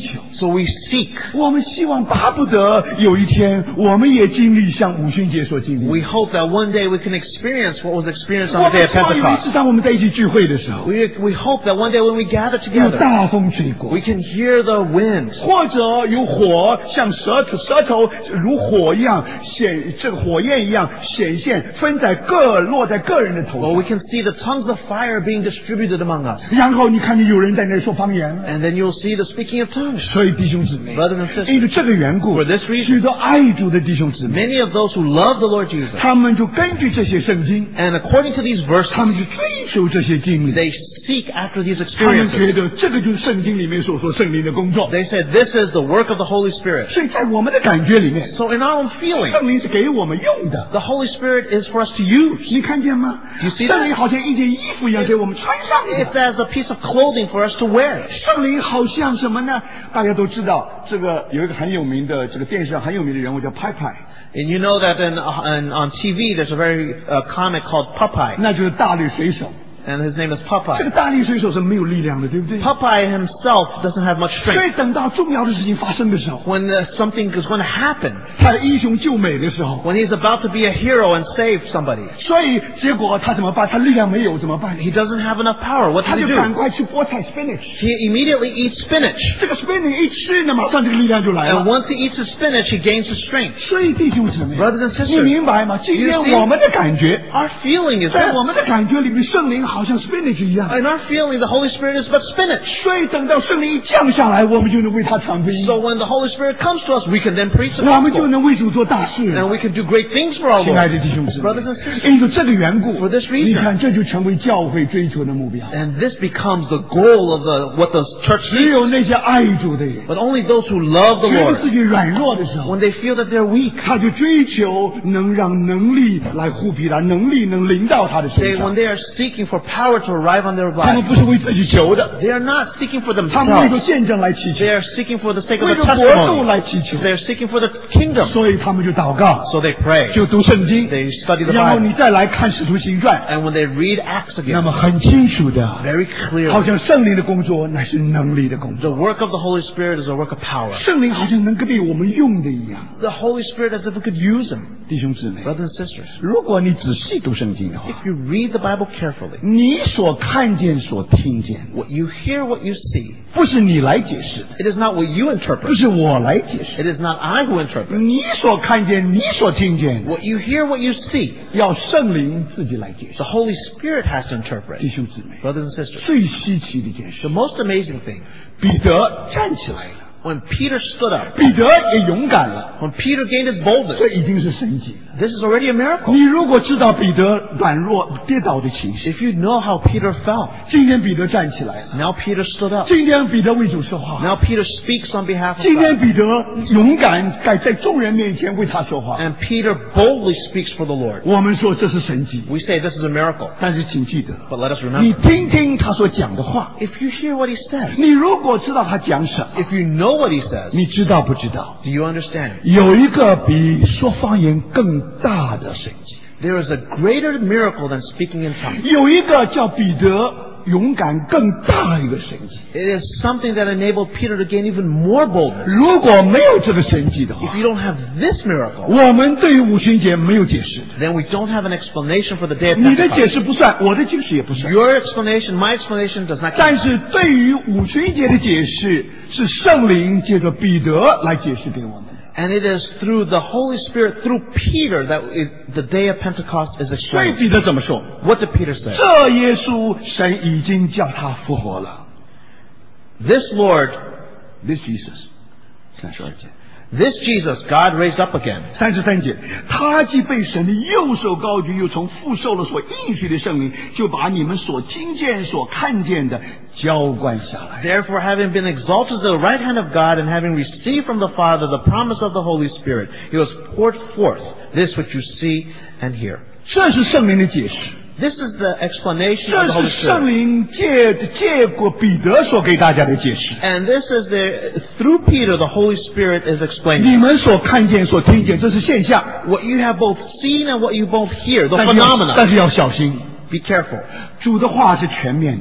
So we seek. 我们希望巴不得有一天我们也经历像五旬节所经历。 We hope that one day we can experience what was experienced 我 on the 们 day of 希望有一 Pentecost. 次当我们在一起聚会的时候， We hope that one day when we gather 有 together, 大风吹过 we，can hear the wind. 或者有火像舌头如火一样显，这个火焰一样显现，落在个人的头 Well, 上。 we can see the tongues of fire being distributed among us. 然后你看见有人在那儿说方言， And then you'll see the speaking of tongues. 所以弟兄姊妹， Brothers and sisters, 因为这个缘故 for this reason, 许多爱主的弟兄姊妹， many of those who love the Lord Jesus, 他们就根据这些圣经， and according to these 他 verses, 们去追求这些经历， they seek after these 他们 experiences. 觉得这个就是圣经里面所说圣灵的工作。 They said this is the work of the Holy Spirit. 所以在我们的感觉里面， So in our own feeling, 圣灵是给我们用的。 the Holy Spirit is for us to use. 你看见吗？ You see that? 圣灵好像一件衣服一样给我们穿上 It's 的。 as a piece of clothing for us to wear. 圣灵好像什么呢？大家都知道，这个有一个很有名的这个电视上很有名的人物叫派派， And you know that on TV there's a very comic called Popeye, 那就是大力水手。 and his name is 这 Popeye. 个大力水手是没有力量的，对不对？ Popeye himself doesn't have much 所 strength. 以等到重要的事情发生的时候， When something is going to happen, 他的英雄救美的时候， when he's about to be a hero and save somebody, 所以结果他怎么办？他力量没有怎么办？ he doesn't have enough power. What 他 does he 就 do? 赶快吃菠菜 spinach。 He immediately eats spinach. 这个 spinach 一吃呢，马上这个力量就来 And 了。 once he eats the spinach, he gains the strength. 所以弟兄姊妹， Brothers and sisters, 你明白吗？今天 you see- 我们的感觉， Our feeling is 在 this. 我们的感觉里面，圣灵好像 spinach 一样。 In our feeling, the Holy Spirit is but spinach. 所以等到圣灵一降下来，我们就能为他传福音， So when the Holy Spirit comes to us, we can then preach the 我们就 gospel. 能为主做大事。 And we can do great things for our 亲爱的 Lord. 弟兄姊妹 Brothers and sisters, 因为这个缘故 For this reason 你看这就成为教会追求的目标。 and this becomes the goal of what the church 只 seeks. 有那些爱主的人， But only those who love the 觉得 Lord, 自己软弱的时候， when they feel that they're weak, 他就追求能让能力来护庇他，能力能临到他的身 when 上。 they are seeking for power to arrive on their 他们 lives, 不是为自己求的， they are not seeking for 他们为着 themselves. 见证来祈求 They，are seeking for the sake of 为 the 着国度 testimony. 来祈求， They are seeking for the kingdom. 所以他们就祷告， So they pray. 就读圣经， They study the 然后你 Bible. 再来看使徒行传， And when they read Acts 那 again, 么很清楚的， very 好 clearly, 像圣灵的工作乃是能力的工 the 作， work of the Holy Spirit is a work of power. 圣灵好像能够被我们用的一样。 The Holy Spirit as if we could use Him. 弟兄姊妹， Brothers and sisters, 如果你仔细读圣经的话， if you read the Bible carefully, 你所看见、所听见， what you hear, what you see, 不是你来解释的， it is not what you 不 interpret. 是我来解释。 It is not I who interpret. 你所看见、你所听见， What you hear, what you see, 要圣灵自己来解释 the。Holy Spirit has to interpret. 弟兄姊妹， Brothers and sisters, 最稀奇的一件事 the，most amazing thing, 彼得站起来了， when Peter stood up, 彼得也勇敢了， when Peter gained his boldness, 这已经是神迹了。 this is already a miracle. 你如果知道彼得软弱跌倒的情形， If you know how Peter fell, 今天彼得站起来了， now Peter stood up. 今天彼得为主说话， Now Peter speaks on behalf of 今天 God. 彼得勇敢在众人面前为他说话。 And Peter boldly speaks for the Lord. 我们说这是神迹， We say this is a miracle. 但是请记得， But let us 你 remember, 听听他所讲的话。 if you hear what he says, 你如果知道他讲什么， if you know what he says, 你知道不知道？ do you understand? 有一个比说方言更大的神迹， There is a greater miracle than speaking in tongues. 有一个叫彼得勇敢更大一个神迹。 It is something that enabled Peter to gain even more boldness. 如果没有这个神迹的 If 话， you don't have this miracle, 我们对于五旬节没有解释的。 then we don't have an explanation for the day of 你的解 Pentecost. 释不算，我的解释也不算。 Your explanation, my explanation does not 但 count. 是对于五旬节的解释，是圣灵借着彼得来解释给我们的。 And it is through the Holy Spirit, through Peter, that the day of Pentecost is 所以 explained. 彼得怎么说？ What did Peter say? 这耶稣，神已经叫他复活了。 This Lord, This Jesus，32节。 this Jesus, God raised up again. 33节，他既被神的右手高举，又从父受了所应许的圣灵，就把你们所听见、所看见的浇灌下来。 Therefore, having been exalted to the right hand of God and having received from the Father the promise of the Holy Spirit, He was poured forth this which you see and hear. 这是圣灵的解释， This is the explanation of the 这 Holy 是圣 Spirit. 灵借过彼得所给大家的解释。 And this is through Peter, the Holy Spirit is 你 explaining. 们所看见、所听见，这是现象， What you have both seen and what you both hear, the 但 phenomena. 是要小心。 Be careful. 主的话是全面的，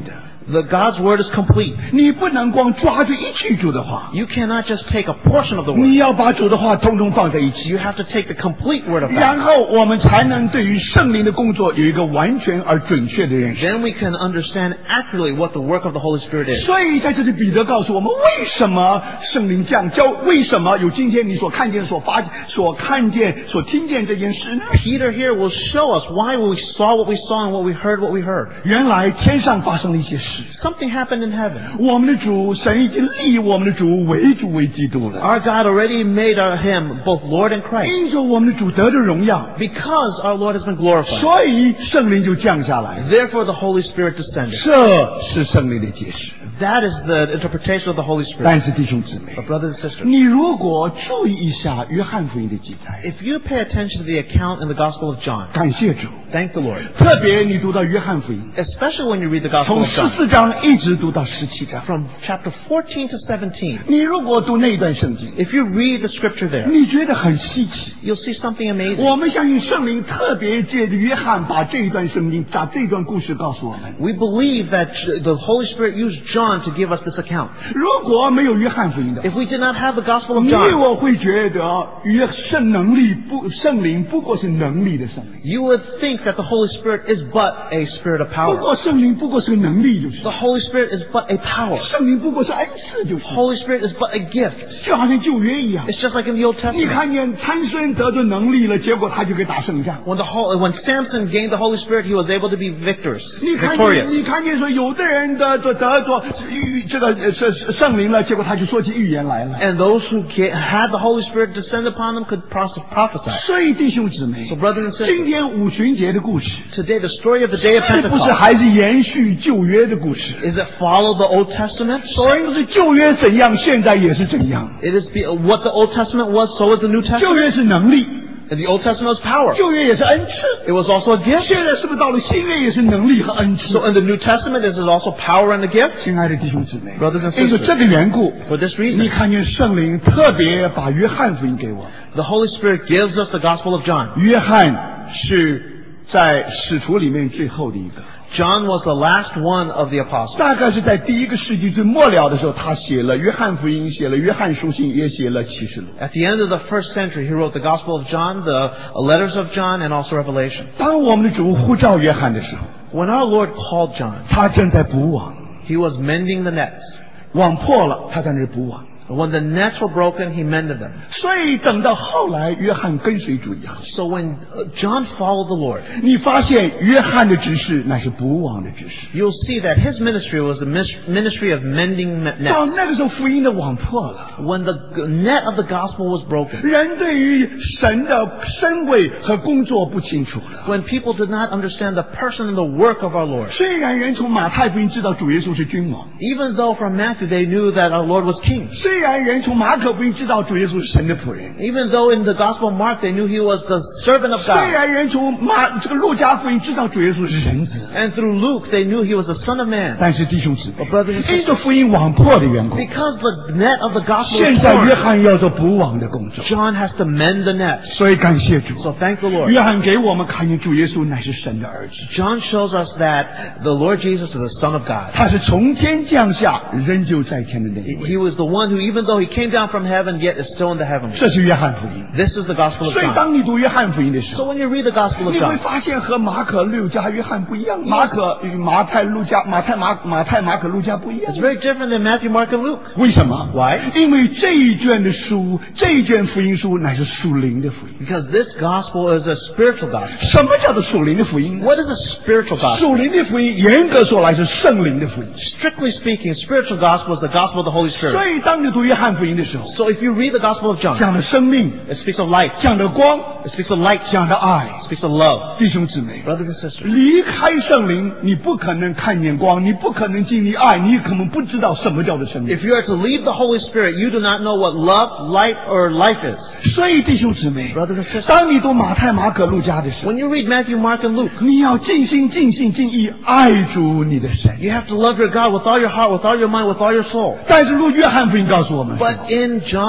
God's word is complete. 你不能光抓住一句主的话， You cannot just take a portion of the 你 word. 要把主的话统统放在一起， You have to take the complete word of 然 God. 后我们才能对于圣灵的工作有一个完全而准确的认识。 Then we can understand accurately what the work of the Holy Spirit is. 所以在这里，彼得告诉我们，为什么圣灵降教，为什么有今天你所看见、所看见、所听见这件事呢？ Peter here will show us why we saw what we saw and what we heard what we heard. 原来天上发生了一些事， Something happened in heaven. 我们的主神已经立我们的主为主为基督了， Our God already made him both Lord and Christ. 因着我们的主得着荣耀， Because our Lord has been glorified. 所以圣灵就降下来。 Therefore the Holy Spirit descended. 这是圣灵的解释。 That is the interpretation of the Holy Spirit. 但是弟兄姊妹， But brothers and sisters, 你如果注意一下约翰福音的记载， if you pay attention to the account in the Gospel of John, 感谢主， thank the Lord. 特别你读到约翰福音， Especially when you read the Gospel 从 of John, 14章一直读到17章， from chapter 14 to 17. 你如果读那一段圣经， If you read the scripture there, 你觉得很稀奇。 you'll see something amazing. 我们相信圣灵特别借着约翰把这一段圣经、把这段故事告诉我们。 We believe that the Holy Spirit used John to give us this account. 如果没有约翰福音的话， If we did not have the Gospel of 你 John, 我会觉得圣灵不过是能力的圣灵， you would think that the Holy Spirit is but a spirit of 不 power. 过圣灵不过是个能力就是， The Holy Spirit is but a power. 圣灵不过是恩赐就是， Holy Spirit is but a gift. 就好像旧约一样。 It's just like in the Old 你 Testament. 看见参孙得着能力了，结果他就可以打胜仗。 When Samson gained the Holy Spirit, he was able to be victorious. 你看 Victorious. 见，你看见说，有的人得着这个圣灵了，结果他就说起预言来了。 And those who had the Holy Spirit descend upon them could prophesy. 所以弟兄姊妹 So，brothers and 今 sisters, 天五旬节的故事， today the story of the day of 是不是 Pentecost, 还是延续旧约的故事？ is it follow the Old Testament? 所以是旧约怎样，现在也是怎样。 It is what the Old Testament was, so is the New 旧 Testament. 约是能力， And the Old Testament was power. 旧约也是恩赐。 It was also a gift. 现在是不是到了新约也是能力和恩赐？ So in the New Testament, this is also power and a gift. 亲爱的弟兄姊妹， Brothers and 因为 sisters, 这个缘故， for this 你 reason, 看见圣灵特别把约翰福音给我。 the Holy Spirit gives us the Gospel of John. 约翰是在使徒里面最后的一个， John was the last one of the apostles. 大概是在第一个世纪最末了的时候，他写了约翰福音，写了约翰书信，也写了启示录。 At the end of the first century, he wrote the Gospel of John, the letters of John, and also Revelation. 当我们的主呼召约翰的时候， When our Lord called John, 他正在补网， he was mending the nets. 网破了，他在那儿补网。 When the nets were broken, he mended them. 所以等到后来，约翰跟随主以后， So when John followed the Lord, 你发现约翰的执事乃是补网的执事。 you'll see that his ministry was the ministry of mending 到 nets. 那个时候，福音的网破了。 When the net of the gospel was broken, 人对于神的身位和工作不清楚了。 when people did not understand the person and the work of our Lord, 虽然人从马太福音知道主耶稣是君王， even though from Matthew they knew that our Lord was king, 虽然人从马可福音知道主耶稣是神的仆人， even though in the Gospel of Mark they knew he was the servant of 虽 God, 然人从这个路加福音知道主耶稣是人子， and through Luke they knew he was the Son of Man. 但是弟兄姊妹 But brothers and sisters, 因着福音网破的缘故， because the net of the gospel 现 is 在约 torn, 翰要做补网的工作， John has to mend the net. 所以感谢主。 So thank the Lord. 约翰给我们看见主耶稣乃是神的儿子， John shows us that the Lord Jesus is the Son of God. 他是从天降下，仍旧在天的那一位。 He was the one who, even though he came down from heaven, yet is still in the heavens. 这是约翰福音。 This is the Gospel of 所以 John. 当你读约翰福音的时 So 候， when you read the Gospel of 你会 John, 发现和马可、路加、约翰不一样。马太、马可、路加不一样 it's。very different than Matthew, Mark, and Luke. 为什么 Why? 因为这一卷的书，这一卷福音书乃是属灵的福音。 Because this Gospel is a spiritual gospel. 什么叫做属灵的福音？ What is a spiritual gospel? 属灵的福音，严格说来是圣灵的福音。 Strictly speaking, spiritual gospel is the gospel of the Holy 所 Spirit. 以当你读约翰福音的时候， So if you read the Gospel of John, 讲的生命， it speaks of light, 讲的光， it speaks of light, 讲的爱， it speaks of love. 弟兄姊妹。 Brothers and sisters, 离开圣灵，你不可能看见光，你不可能经历爱，你可能不知道什么叫做生命。 if you are to leave the Holy Spirit, you do not know what love, light, or life is. 所以弟兄姊妹， Brothers and sisters, 当你读马太、马可、路加的时候， when you read Matthew, Mark, and Luke, 你要尽心、尽性、尽意爱主你的神。 you have to love your God with all your heart, with all your mind, with all your soul. 但是约翰福音告诉我们说， But in John,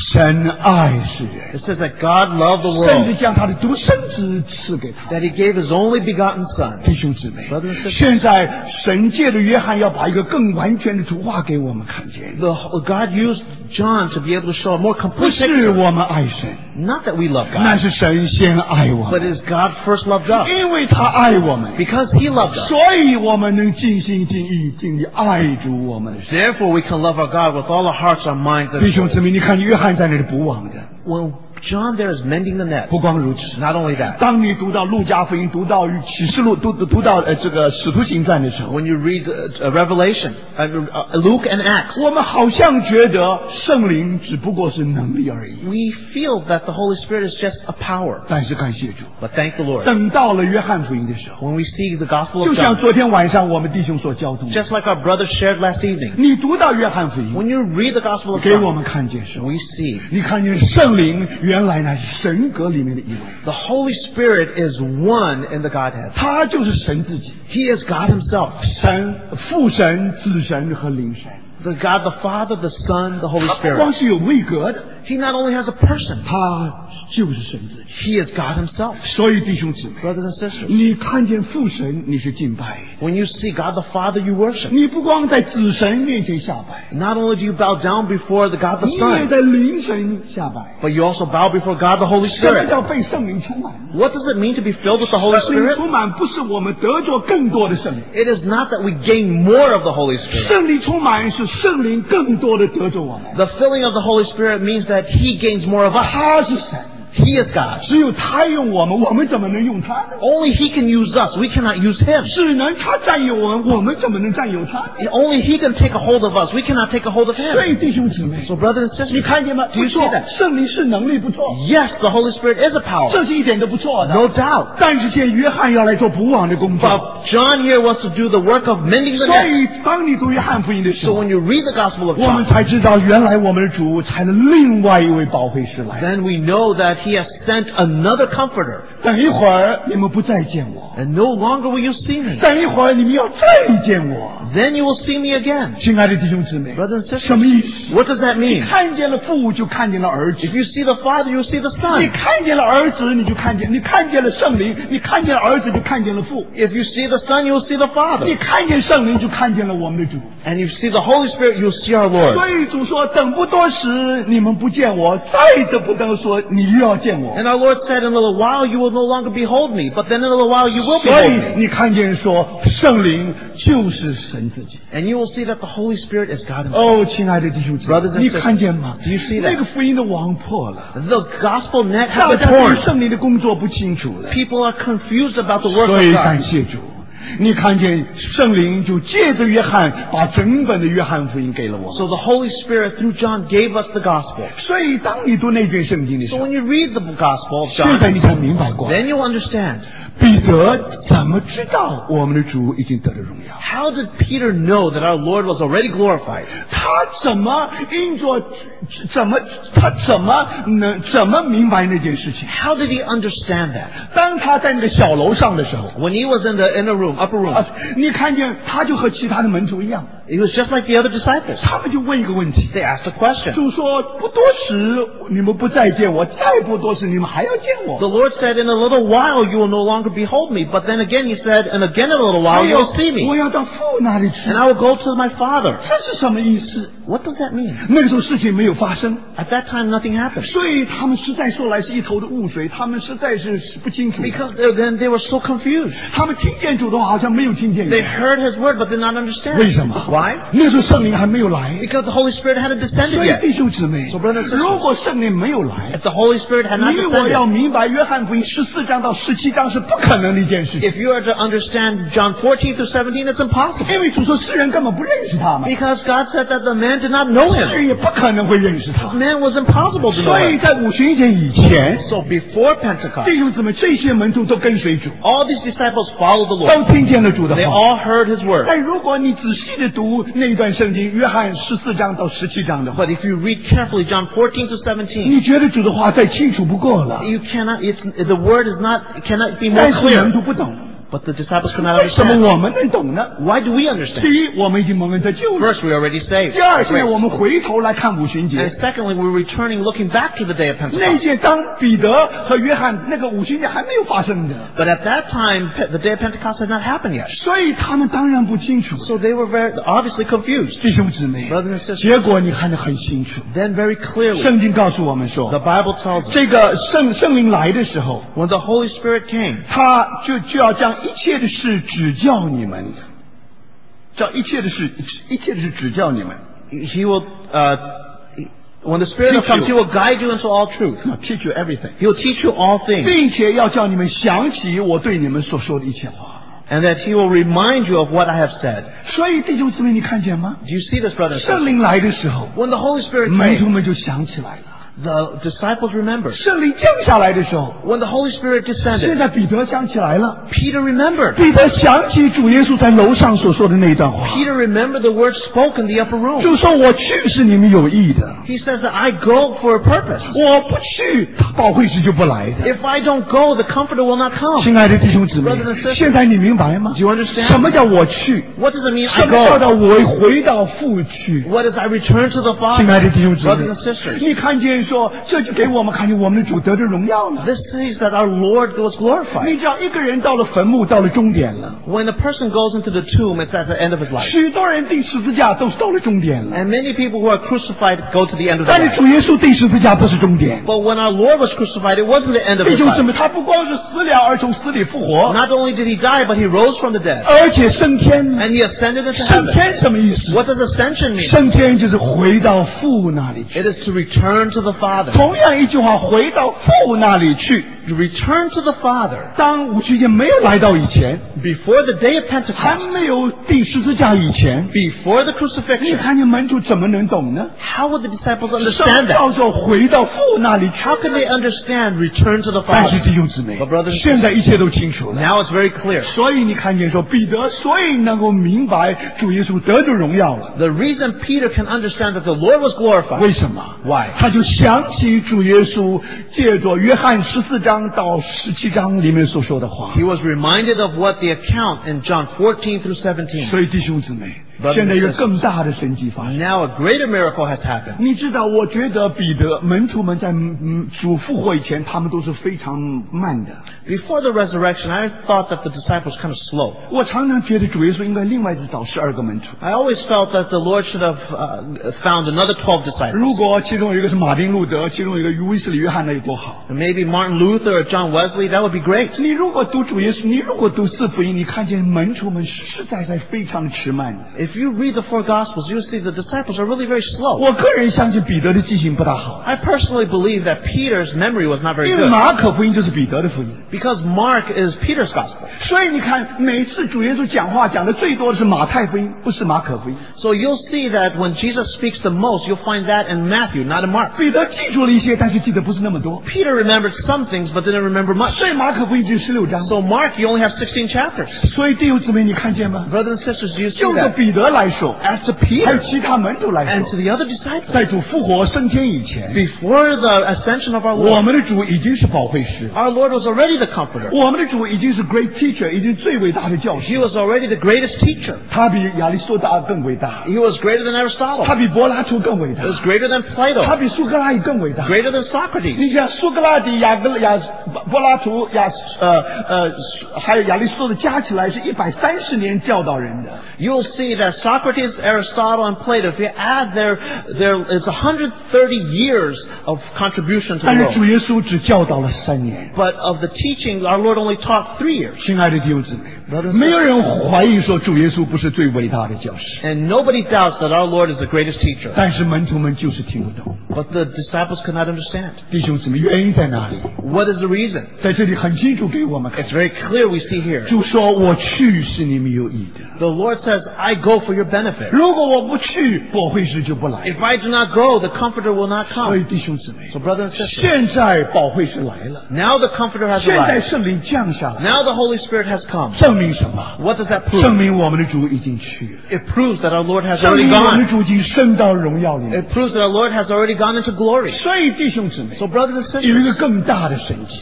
神爱世人， It says that God loved the 甚至 world, 将他的独生子赐给他。 that He gave His only begotten Son. 弟兄姊妹 Brothers and sisters， 现在神借着约翰要把一个更完全的图画给我们看见， God used John to be able to show a more 不 complete 是 picture. 我们爱神， Not that we love 那 God, 是神先爱我 but 们， it is God first loved us. 因为他爱我们， Because He loved us. 所以我们能尽心尽意尽力爱主我们的神。 Therefore, we can love our God with all our hearts, our minds, and 弟兄 souls. 姊妹，你看约翰在那里捕网的， When John there is mending the net, 不光如此。 not only that, 当你读到路加福音，读到启示录，读到这个使徒行传的时候， when you read Revelation, Luke and Acts, 我们好像觉得圣灵只不过是能力而已。 we feel that the Holy Spirit is just a power. 但是感谢主， But thank the Lord. 等到了约翰福音的时候， When we see the Gospel 就 of 像 John, 昨天晚上我们弟兄所交通的， just like our brother shared last evening, 你读到约翰福音， when you read the Gospel of 给我 John, 们看见什么？ we see 你看见圣灵原来乃是神格里面的一位， the Holy Spirit is one in the Godhead. 他就是神自己， He is God Himself. 神、父神、子神和灵神。 The God, the Father, the Son, the Holy 他不光 Spirit. 是有位格的， He not only has a person, 他就是神自己。 He is God Himself. 所以弟兄姊妹， Brothers and sisters, 你看见父神，你是敬拜； when you see God the Father, you worship. 你不光在子神面前下拜， Not only do you bow down before the God the 你也 Son, 在灵神下拜。 but you also bow before God the Holy 什么 Spirit. 叫被圣灵充满？ What does it mean to be filled with the Holy 圣灵 Spirit? 充满不是我们得着更多的圣灵， It is not that we gain more of the Holy Spirit. 圣灵充满是圣灵更多的得着我们。 The filling of the Holy Spirit means that He gains more of us. 他是神， He is God. 只有他用我们，我们怎么能用他呢？ Only He can use us. We cannot use Him. 只能他占有我们，我们怎么能占有他呢？ Only He can take a hold of us. We cannot take a hold of 所 Him. 以弟兄姊妹， So, brothers and 你 sisters, 看见吗？ Do you 不错 see that？ 圣灵是能力不错， yes, the Holy Spirit is a power. 这是一点都不错的。 No doubt. 但是现在约翰要来做补网的工作， But John here wants to do the work of mending the 所 net. 以当你读约翰福音的时 So 候 when，you read the Gospel of 我们 John, 才知道原来我们的主才了另外一位保惠师来。 then we know that He has sent another Comforter. 等一会儿你们不再见我， And no longer will you see me. 等一会儿你们要再见我。 Then you will see me again. 亲爱的弟兄姊妹， Brothers and sisters, 什么意思？ what does that mean? 看见了父就看见了儿子， If you see the Father, you see the 你 Son. 看见了儿子你就看见，你看见了圣灵，你看见了儿子就看见了父， If you see the Son, you will see the 你 Father. 看见圣灵就看见了我们的主。 And you see the Holy Spirit, you will see our Lord. 所以主说：“等不多时，你们不见我；再等不得说，你又要见我。 And our Lord said, in a little while you will no longer behold me, but then in a little while you will ” 所 behold 以 me. 你看见说，圣灵就是神自己。 And you will see that the Holy Spirit is God Himself. 哦，亲爱的弟兄姊 Brothers 妹， and 你看见吗 sisters, do you see that? 那个福音的网破了， The gospel net has 大 been 家对 torn. 圣灵的工作不清楚了。 People are confused about the work 所 of 以 God. 感谢主，你看见圣灵就借着约翰，把整本的约翰福音给了我们。 So the Holy Spirit through John gave us the gospel. 所以当你读那卷圣经的时 So 候， when you read the gospel of 现在 John, 你才明白过来。 then you'll understand. 彼得怎么知道我们的主已经得了荣耀？ How did Peter know that our Lord was already glorified? 他怎么因着他怎么明白那件事情？ How did he understand that? 当他在那个小楼上的时候， When he was in the inner room, upper room, 你看见他就和其他的门徒一样， he was just like the other disciples. 他们就问一个问题。 They asked a question. 主说：“不多时你们不再见我，再不多时你们还要见我。 The Lord said, in a little while you will no longer behold me. But then again he said, and again in a little while 还 you 有 will see 我 me. 要到父那里去。 And I will go to my Father. 这是什么意思？ What does that mean? 那个时候事情没有发生， At that time nothing happened. 所以他们实在说来是一头的雾水，他们实在是不清楚。 Because then they were so confused. 他们听见主的话，好像没有听见 They 主。 heard his word but did not understand. 为什么 Why? 那时候圣灵还没有来。 Because the Holy Spirit hadn't descended 所以 yet. 弟兄姊妹 So brothers and sisters, 如果圣灵没有来， If the Holy Spirit had not 你我要 descended, 明白约翰福音14章到17章是不可能的一件事情， if you are to understand John 14 through 17, it's impossible. 因为主说世人根本不认识他嘛， Because God said that the man did not know 世 him. 人也不可能会认识 The 他。 man was impossible to know 所以 him. 在五旬节以前， So before Pentecost, 弟兄姊妹这些门徒都跟随主， all these disciples followed the 都 Lord. 听见了主的 They 话。 all heard his word. 但如果你仔细的读那一段圣经，约翰14章到17章的话， But if you read carefully John 14 to 17, 你觉得主的话再清楚不过了。 you cannot, the word is not, it cannot be more 但是门 clear. 徒不懂， But the disciples could not 为什么 understand. 我们能懂呢？ Why do we understand? 第一，我们已经蒙恩得救了； First, we are already saved. 第二，现在 Great. 我们回头来看五旬 And 节。 secondly, we're returning, looking back to the day of 那 Pentecost. 件当彼得和约翰那个五旬节还没有发生的， But at that time, the day of Pentecost had not happened yet. 所以他们当然不清楚。 So they were very obviously confused. 弟兄姊妹， Brothers and sisters. 结果你看得很清楚。 Then very clearly, 圣经告诉我们说 the，Bible tells us 这个圣灵来的时候， when the Holy Spirit came, 他就要将一切的事指教你们，叫一切的事指教你们。 He will, when the Spirit Teach comes, you. He will guide you into all truth. Teach you everything， He will teach you all things. 并且要叫你们想起我对你们所说的一切话。 And that He will remind you of what I have said. 所以弟兄姊妹，你看见吗？ Do you see this, brothers and 圣 sisters? 灵来的时候， When the Holy Spirit 门徒 came, 们就想起来了。 the disciples remembered. 圣灵降下来的时候， When the Holy Spirit 现 descended, 在彼得想起来了。 Peter remembered. 彼得想起主耶稣在楼上所说的那段话， Peter remembered the words spoken in the upper room. 就说我去是你们有意的， He says that I go for a purpose. 我不去，保惠师就不来的。 If I don't go, the Comforter will not come. 亲爱的弟兄姊妹 Brothers and sisters， 现在你明白吗 Do？you understand? 什么叫我去？ What does it mean I 什么叫 go? 做我回到父去？ What does I return to the 亲 Father? 爱的弟兄姊 Brothers 妹 and，sisters, 你看见说，这就给我们看见我们的主得着荣耀了。 this says that our Lord was glorified. 你知道，一个人到了坟墓，到了终点了。 When a person goes into the tomb, it's at the end of his life. 许多人钉十字架都是到了终点了， And many people who are crucified go to the end of their 但是 life. 主耶稣钉十字架不是终点。 But when our Lord was crucified, it wasn't the end of 弟 his 兄姊 life. 妹，他不光是死了，而从死里复活， Not only did he die, but he rose from the dead. 而且升天。 And he ascended into 升 heaven. 天什么意思？ What does ascension mean? 升天就是回到父那里去。 It is to return to the Father. 同样一句话，回到父那里去。 To return to the Father. 当五旬节没有来到以前， Before the day of 还 Pentecost, 没有钉十字架以前， before the 你 crucifixion, 看见门徒怎么能懂呢？ how would the disciples 什么 understand that? 叫做回到父那里去？ How can they understand return to the 但是 Father? 弟兄姊妹 But brothers and， 现在一切都清楚了。 Now it's very clear. 所以你看见说彼得，所以能够明白主耶稣得着荣耀了。 The reason Peter can understand that the Lord was glorified, 为什么？ Why? 他就想起主耶稣借着约翰14章到17章里面所说的话。 he was reminded of what the account in John 14 through 17. 所以弟兄姊妹， Brothers and 现在有更大的神迹发生。 Now a greater miracle has happened. 你知道，我觉得彼得门徒们在主复活以前，他们都是非常慢的。 Before the resurrection, I thought that the disciples kind of slow. 我常常觉得主耶稣应该另外找12个门徒。 I always felt that the Lord should have found another 12 disciples. 如果其中有一个是马丁路德，其中有一个威斯理约翰，那有多好！ And maybe Martin Luther or John Wesley, that would be great. 你如果读主耶稣，你如果读四福音，你看见门徒们实在非常迟慢的。 If you read the four Gospels, you'll see the disciples are really very slow. 我个人相信彼得的记性不大好， I personally believe that Peter's memory was not very 因为 good. 马可福音就是彼得的福音。 Because Mark is Peter's Gospel. 所以你看，每次主耶稣讲话讲的最多的是马太福音，不是马可福音。 So you'll see that when Jesus speaks the most, you'll find that in Matthew, not in Mark. 彼得记住了一些，但是记得不是那么多。 Peter remembered some things, but didn't remember much. 所以马可福音只有16章。 So Mark, you only have 16 chapters. 所以弟兄姊妹，你看见吗？ Brothers and sisters, do you see 就着 that? 彼得来说， As to 还有 Peter 其他门徒来 and to 说， the other disciples, 在主复活升天以前， before the ascension of our 我 Lord, 们的主已经是保惠师， our Lord was already the Comforter. 我们的主已经是 great teacher，已经最伟大的教 He 师。 was already the greatest teacher. 他比亚里士多德更伟大， He was greater than Aristotle. 他比柏拉图更伟大 He，was greater than 他 Plato. 比苏格拉底更伟大。 Greater than Socrates. 你想苏格拉底、柏拉图、还有亚里士多德加起来是130年教导人的。 You'll see that Socrates, Aristotle, and Plato, if you add it's 130 years of contribution to 但 the 是主 world. 耶稣只教导了3年。 But of the teaching, our Lord only taught 3 years. 亲爱的弟兄姊妹， Brothers and 没有人怀疑说主耶稣不是最伟大的教师， And nobody doubts that our Lord is the greatest teacher. 但是门徒们就是听不懂。 But the disciples could not understand. 弟兄姊妹，原因在哪里？ What is the reason? 在这里很清楚给我们看 It's。very clear we see here. 主说：“我去是你们有益的。 The Lord says, I go for your benefit. 如果我不去，保惠师就不来。 If I do not go, the Comforter will not ” 所以 come. 弟兄姊妹， So brothers and sisters, 现在保惠师来了， now the Comforter has 现在 arrived. 圣灵降下来， Now the Holy Spirit has come. 证明什么？ What does that 证 prove? 明我们的主已经去了， It proves that our Lord has 证 already 明我们的 gone. 主已经升到荣耀里面。 It proves that our Lord has already gone into glory. 所以弟兄姊妹， So brothers and 有一 sisters, 个更大的神迹，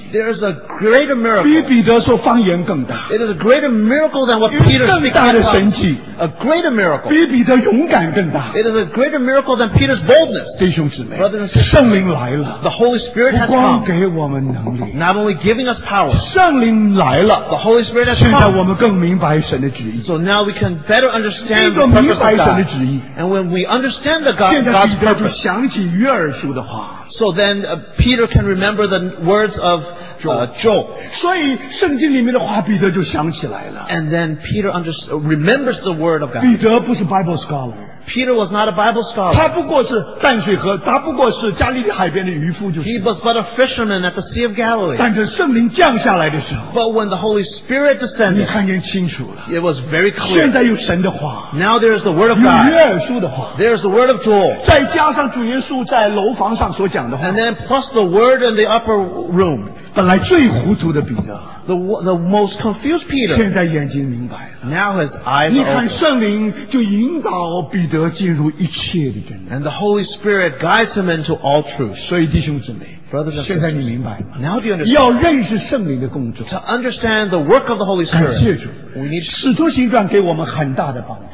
There is a greater 比 miracle. 彼得说方言更大， It is a greater miracle than what 有 Peter 更 speaks 大的 in 神 tongues. 迹， A greater miracle. 比彼得勇敢更大。 It is a greater miracle than Peter's boldness. 弟兄姊妹 Brothers and，sisters 圣灵来了， The Holy Spirit 不 has 光 come, 给我们能力， not only giving us power. 圣灵来 The 了， Holy Spirit has 现在 come. 我们更明白神的旨意。 So now we can better understand 一个 the 明 purpose 白 of 神的 God. 旨意， And when we understand the 现在 God's 彼得就 purpose, 想起约珥书的话。 so then Peter can remember the words of Joel. 所以圣经里面的话，彼得就想起来了。 And then Peter remembers the word of 彼 God. 得不是 Bible scholar， Peter was not a Bible scholar. 他不过是淡水河，他不过是加利利海边的渔夫，就 He 是。 was but a fisherman at the Sea of Galilee. 但是圣灵降下来的时候， But when the Holy Spirit 你 descended, 看见清楚了。 it was very 现 clear. 在有神的话， Now there is the word 有 of 约 God. 珥书的话， There is the word of Joel. 再加上主耶稣在楼房上所讲的话 And，then plus the word in the upper room. 本来最糊涂的彼得， The most confused Peter. 现在眼睛明白了。 Now his eyes 你 are 看 open. 圣灵就引导彼得进入一切的真理。 And the Holy Spirit guides him into all truth. 所以弟兄姊妹， Brothers and 现在你 sisters, 明白吗？ now do you understand? 要认识圣灵的工作。 To understand the work of the Holy 感谢 Spirit, 主， we need 使徒行传给我们很大的帮助，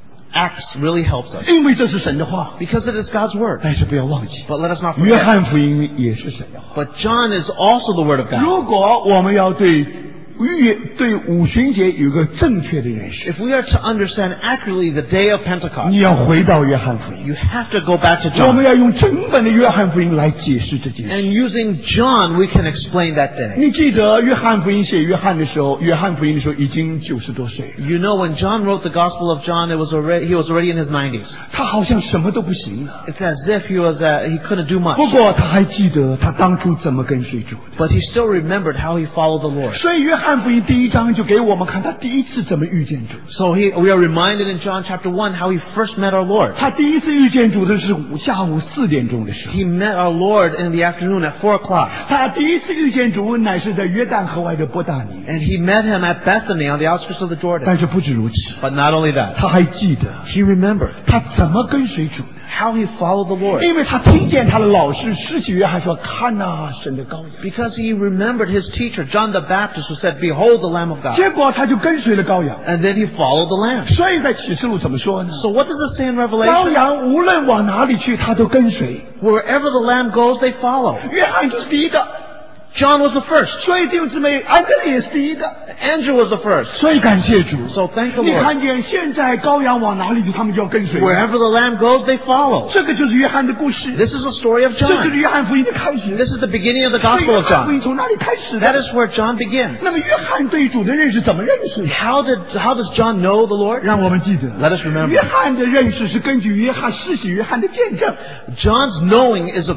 Acts really helps us. 因为这是神的话。 Because it is God's word. 但是不要忘记， But let us not 约 forget. 翰福音也是神的话。 But John is also the word of God. 如果我们要对五旬节有个正确的认识， If we are to understand accurately the day of Pentecost, 你要回到约翰福音， you have to go back to 我们 John. 要用整本的约翰福音来解释这件事。 And using John, we can explain that day. 你记得约翰福音写约翰的时候，约翰福音的时候已经90多岁了， You know, when John wrote the Gospel of John, he was already in his 90s. 他好像什么都不行了。 It's as if he couldn't do much. 不过他还记得他当初怎么跟随主的。 But he still remembered how he followed the Lord. 所以约翰福音第1章就给我们看他第一次怎么遇见主。 So we are reminded in John chapter 1 how he first met our Lord. 他第一次遇见主的是下午4点钟的时候。 He met our Lord in the afternoon at 4 o'clock. 他第一次遇见主乃是在约旦河外的伯大尼。 And he met him at Bethany on the outskirts of the Jordan. 但是不止如此， But not only that, 他还记得 he remembered 他怎么跟随主的。 how he followed the Lord. 因为他听见他的老师施洗约翰说：“看呐，神的羔羊。” Because he remembered his teacher, John the Baptist, who said, Behold the Lamb of God. 结果他就跟随了羔羊。 And then he followed the Lamb. 所以在启示录怎么说呢？ So what does it say in 羔 Revelation? 羊无论往哪里去，他都跟随。 Wherever the Lamb goes, they follow. 约翰就是第一个， John was the first. 所以弟兄姊妹，安德烈也是第一个。 Andrew was the first. 所以感谢主。 So thank the 你 Lord. 看见现在羔羊往哪里去，他们就要跟随。 Wherever the Lamb goes, they follow. 这个就是约翰的故事， This is the story of 这就是 John. 约翰福音的开始。 This is the beginning of the 所以 Gospel 约 of 翰福 John. 音从哪里开始 That 的？ is where John begins. 那么约翰对主的认识怎么认识的？ How does John know the Lord? 让我们记得 Let us remember. 约翰的认识是根据施洗约翰的见证。 John's knowing is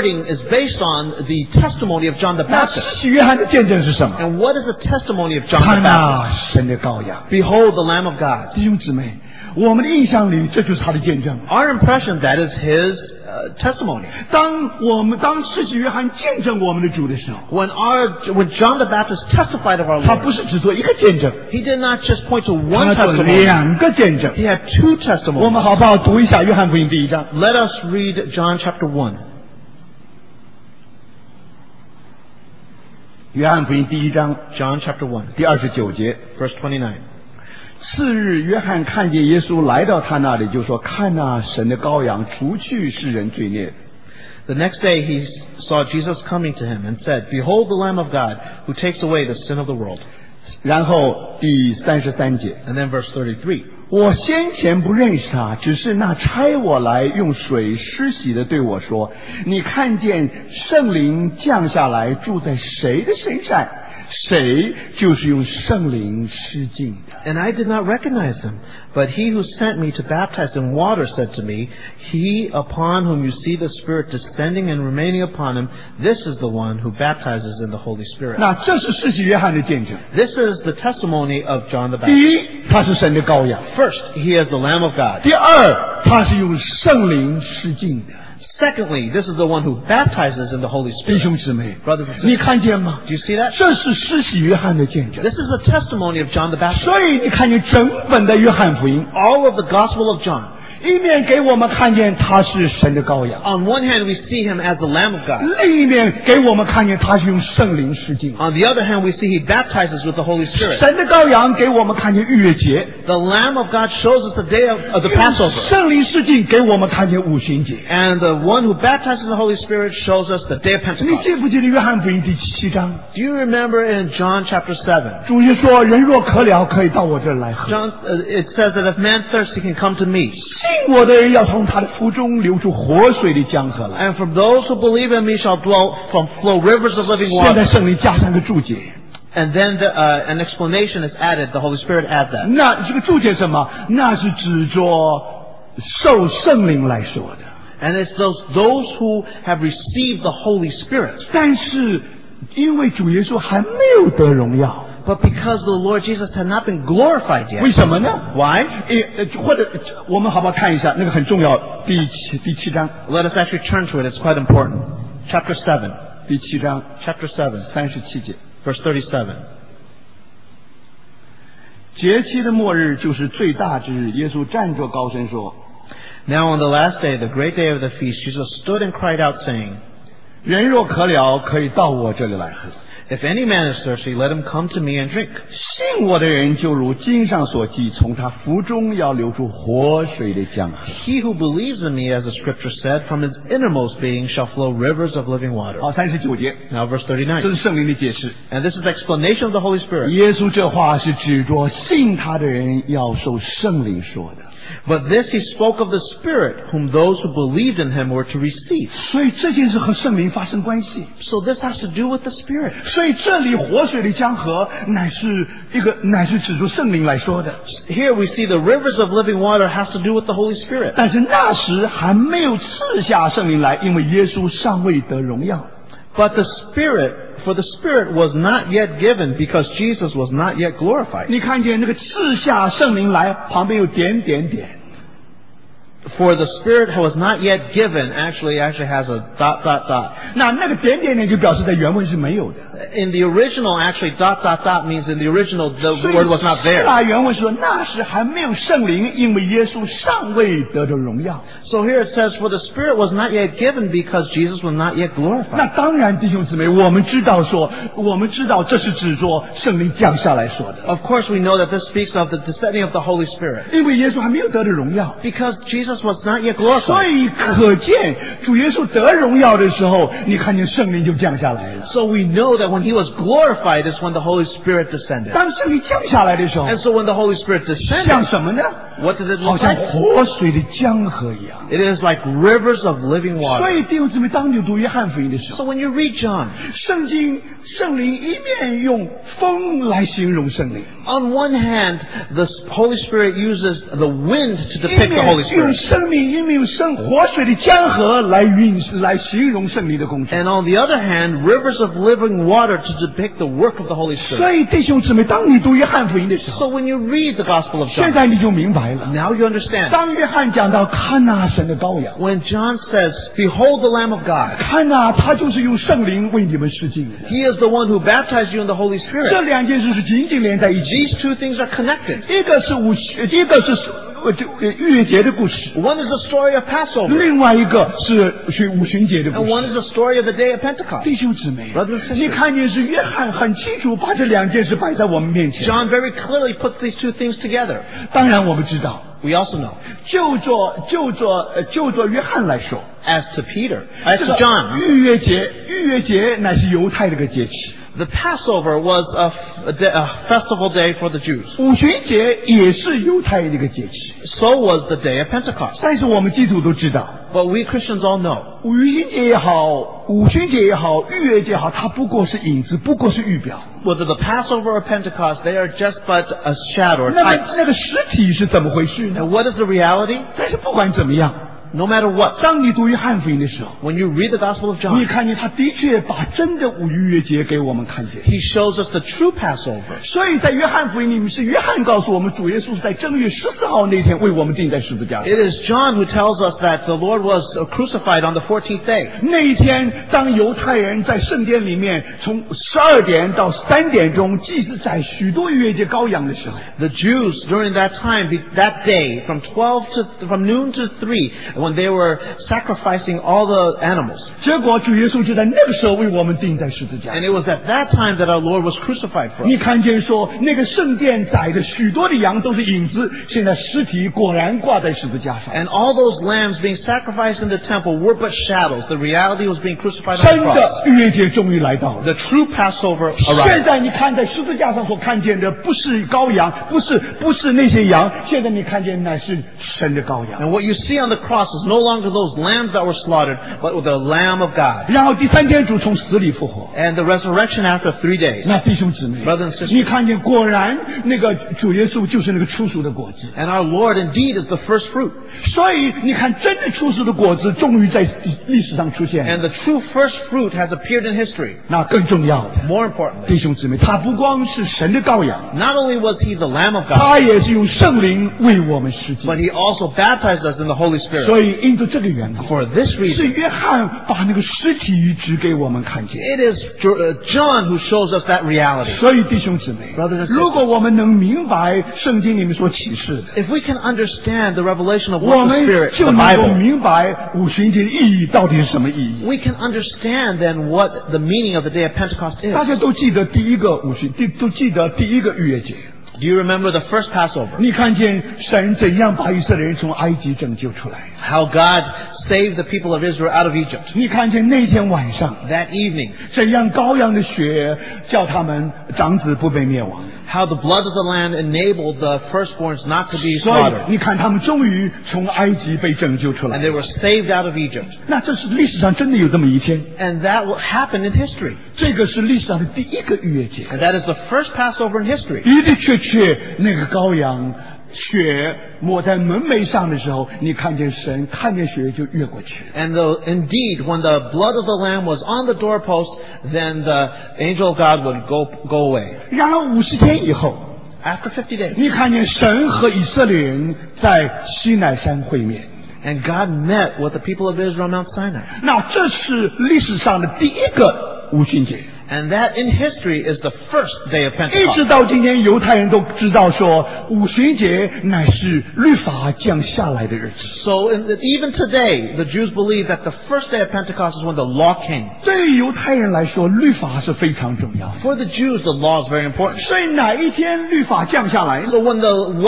based on the testimony of John the 那 Baptist. 施洗约翰的见证是什么？ And what is the testimony of John 看 the Baptist? 呐，神的羔羊。 Behold the Lamb of God. 弟兄姊妹，我们的印象里，这就是他的见证。 Our impression, that is his testimony. 当施洗约翰见证我们的主的时候， When John the Baptist testified of our 他 Lord, 不是只做一个见证， he did not just point to one 他做 testimony. 2个见证。 He had two 我 testimonies. 们好不好读一下约翰福音第1章？ Let us read John chapter 1. 约翰福音第1章 John chapter 1, 第29节。 verse 29. 次日，约翰看见耶稣来到他那里，就说：“看呐，神的羔羊，除去世人罪孽。” The next day he saw Jesus coming to him and said, Behold the Lamb of God who takes away the sin of the world. 然后第33节， And then verse 33. 我先前不认识他，只是那差我来用水施洗的对我说：“你看见圣灵降下来住在谁的身上，谁就是用圣灵施浸的。” And I did not recognize him, but he who sent me to baptize in water said to me, He upon whom you see the Spirit descending and remaining upon him, this is the one who baptizes in the Holy Spirit. 那这是施洗约翰的见证。 This is the testimony of John the 第 Baptist. 一，他是神的羔羊； First, he is the Lamb of God. 第二，他是用圣灵施浸的。 Secondly, this is the one who baptizes in the Holy 弟 Spirit. 兄姊妹， Brothers and 你 sisters, 看见吗？ do you see that? 这是施洗约翰的见证。 This is the testimony of John the Baptist. 所以你看见整本的约翰福音， All of the Gospel of John, 一面给我们看见他是神的羔羊， On one hand, we see him as the Lamb of God. 另一面给我们看见他是用圣灵施浸。 On the other hand, we see he baptizes with the Holy Spirit. 神的羔羊给我们看见逾越节， The Lamb of God shows us the day of the Passover. 圣灵施浸给我们看见五旬节。 And the one who baptizes the Holy Spirit shows us the day of 你 Pentecost. 记不记得约翰福音第7章？ Do you remember in John chapter 7? 主耶稣说：“人若渴了，可以到我这儿来喝。 It says that if man thirsts, he can come to me. 信我的人要从他的腹中流出活水的江河来。 And from those who believe in me shall flow rivers of living ” 现在 water. 圣灵加上个注解， And then an explanation is added. The Holy Spirit adds that. 那这个注解什么？那是指着受圣灵来说的。 And it's those who have received the Holy Spirit. 但是因为主耶稣还没有得荣耀， But because the Lord Jesus had not been glorified 为 yet. 什么呢？ Why? 或者我们好不好看一下那个很重要，第七章， Let us actually turn to it. It's quite important. Chapter 7. 第7章 Chapter 7, 37节。 verse 37. 节期的末日就是最大之日，耶稣站着高声说 Now on the last day, the great day of the feast, Jesus stood and cried out, saying, 人若渴了，可以到我这里来喝。 If any man is thirsty, let him come to me and drink. 信我的人，就如经上所记，从他腹中要流出活水的江河。 He who believes in me, as the scripture said, from his innermost being shall flow rivers of living water. 好，39节， Now verse 这 39. 是圣灵的解释。 And this is the explanation of the Holy Spirit. 耶稣这话是指着信他的人要受圣灵说的。 But this he spoke of the Spirit, whom those who believed in him were to receive. 所以这件事和圣灵发生关系。 So this has to do with the Spirit. 所以这里活水的江河乃是指着圣灵来说的。 Here we see the rivers of living water has to do with the Holy Spirit. 但是那时还没有赐下圣灵来，因为耶稣尚未得荣耀。 But for the Spirit was not yet given because Jesus was not yet glorified. 你看见那个赐下圣灵来旁边有点点点。 For the Spirit was not yet given actually has a ... 那个点点点就表示在原文是没有的。 In the original, actually, ... means in the original the 所以 word was not 希 there. 腊原文说那时还没有圣灵，因为耶稣尚未得着荣耀。 So here it says, for the Spirit was not yet given because Jesus was not yet 那 glorified. 当然，弟兄姊妹，我们知道这是指着圣灵降下来说的， Of course, we know that this speaks of the descending of the Holy Spirit 因为耶稣还没有得着荣耀。 because Jesus was not yet 所 glorified. 以可见主耶稣得荣耀的时候，你看见圣灵就降下来了。 So we know that when he was glorified is when the Holy Spirit descended. 当圣灵降下来的时候， And so when the Holy Spirit 像 descended, 什么呢？ what does it 好 look 像 like? 活水的江河一样。 It is like rivers of living 所 water. 以弟兄姊妹，当你读约翰福音的时 So 候， when you read John, 圣灵一面用风来形容圣灵， on one hand, the Holy Spirit uses the wind to 一 depict the Holy 面用 Spirit. 生命，一面用活水的江河来形容圣灵的工作。 And on the other hand, rivers of living water to depict the work of the Holy 所 Spirit. 以弟兄姊妹，当你读约翰福音的时候， So when you read the Gospel of 现 John, 在你就明白了。 now you understand. 当约翰讲到看哪神的羔羊， When John says, Behold the Lamb of God, 看哪他就是用圣灵为你们施浸的。 He is the one who baptized you in the Holy 这 Spirit. 两件事是紧紧连在一起。 These two things are connected. 一个是逾越节的故事， One is the story of Passover, 另外一个是五旬节的 and 故 one 事。 is the story of the day of Pentecost. 弟兄姊妹 Brothers and sisters， 你看见是约翰很清楚把这两件事摆在我们面前。 John very clearly puts these two things together. 当然我们知道， We also know, 就做约翰来说， as to Peter, as 这 to 个 John, 逾越节乃是犹太的一个节期， the Passover was a festival day for the Jews. 五旬节也是犹太的一个节期。 So was the day of Pentecost. 但是我们基督徒都知道， But we Christians all know, 五旬节也好，五旬节也好，逾越节也好，它不过是影子，不过是预表。 whether the Passover or Pentecost, they are just but a shadow or 那 type. 个实体是怎么回事呢？ And what is the reality? 但是不管怎么样， no matter what. 当你读约翰福音的时候， When you read the Gospel of 你 John, 看见他的确把真的五逾越节给我们看见。 he shows us the true Passover. 所以在约翰福音里面，是约翰告诉我们，主耶稣是在正月14号那天为我们钉在十字架上。 It is John who tells us that the Lord was crucified on the 14th day. 那一天，当犹太人在圣殿里面从12点到3点钟祭祀宰许多逾越节羔羊的时候， The Jews during that time, that day, from noon to 3, when they were sacrificing all the animals. 结果主耶稣就在那个时候为我们钉在十字架 And 上。 it was at that time that our Lord was crucified for us. 你看见说，那个圣殿宰的许多的羊都是影子，现在尸体果然挂在十字架上。 And all those lambs being sacrificed in the temple were but shadows. The reality was being crucified on 真 the cross. 的逾越节终于来到了。 The true Passover 现 arrived. 在你看在十字架上所看见的不是羔羊，不是那些羊，现在你看见乃是神的羔羊。 And what you see on the cross is no longer those lambs that were slaughtered, but the Lamb of God. 然后第3天主从死里复活。 And the resurrection after 3 days. 那弟兄姊妹， Brothers and sisters. 你看见果然那个主耶稣就是那个初熟的果子。 And our Lord indeed is the first fruit. 所以你看，真的初熟的果子终于在历史上出现。 And the true first fruit has appeared in history. 那更重要的， More importantly, 弟兄姊妹，他不光是神的羔羊， not only was he the Lamb of God, 他也是用圣灵为我们施祭。 but he also baptized us in the Holy Spirit. 所以因着这个缘故， For this 是 reason, 约翰把那个实体指给我们看见。 it is John who shows us that reality. 所以弟兄姊妹 Brothers and sisters. 如果我们能明白圣经里面所启示的， If we can understand the revelation of 我 what the 们 Spirit, 就 the 能够 Bible, 明白五旬节的意义到底是什么意义。 we can understand then what the meaning of the day of Pentecost 大 is. 家都记得第一个五旬，都记得第一个逾越节。 Do you remember the first Passover? 你看见神怎样把以色列人从埃及拯救出来？ How God saved the people of Israel out of Egypt. 你看见那天晚上 That evening, 怎样羔羊的血叫他们长子不被灭亡？ how the blood of the Lamb enabled the firstborns not to be 所以 slaughtered. 你看，他们终于从埃及被拯救出来 And。they were saved out of Egypt. 那这是历史上真的有这么一天， And that happened in history. 这个是历史上的第一个逾越节。 And that is the first Passover in history. 的的确确，那个羔羊血抹在门楣上的时候，你看见神，看见血就越过去。 And indeed, when the blood of the Lamb was on the doorpost, then the angel of God would go away. 然而50天以后， After 50 days, 你看见神和以色列人在西乃山会面。 and God met with the people of Israel on Mount Sinai. 那这是历史上的第一个五旬节。 And that in history is the first day of 一直 Pentecost. 到今天，犹太人都知道说，五旬节乃是律法降下来的日子。 So even today, the Jews believe that the first day of Pentecost is when the law came. 对于犹太人来说，律法是非常重要的。 For the Jews, the law is very important. 所以哪一天律法降下来， So when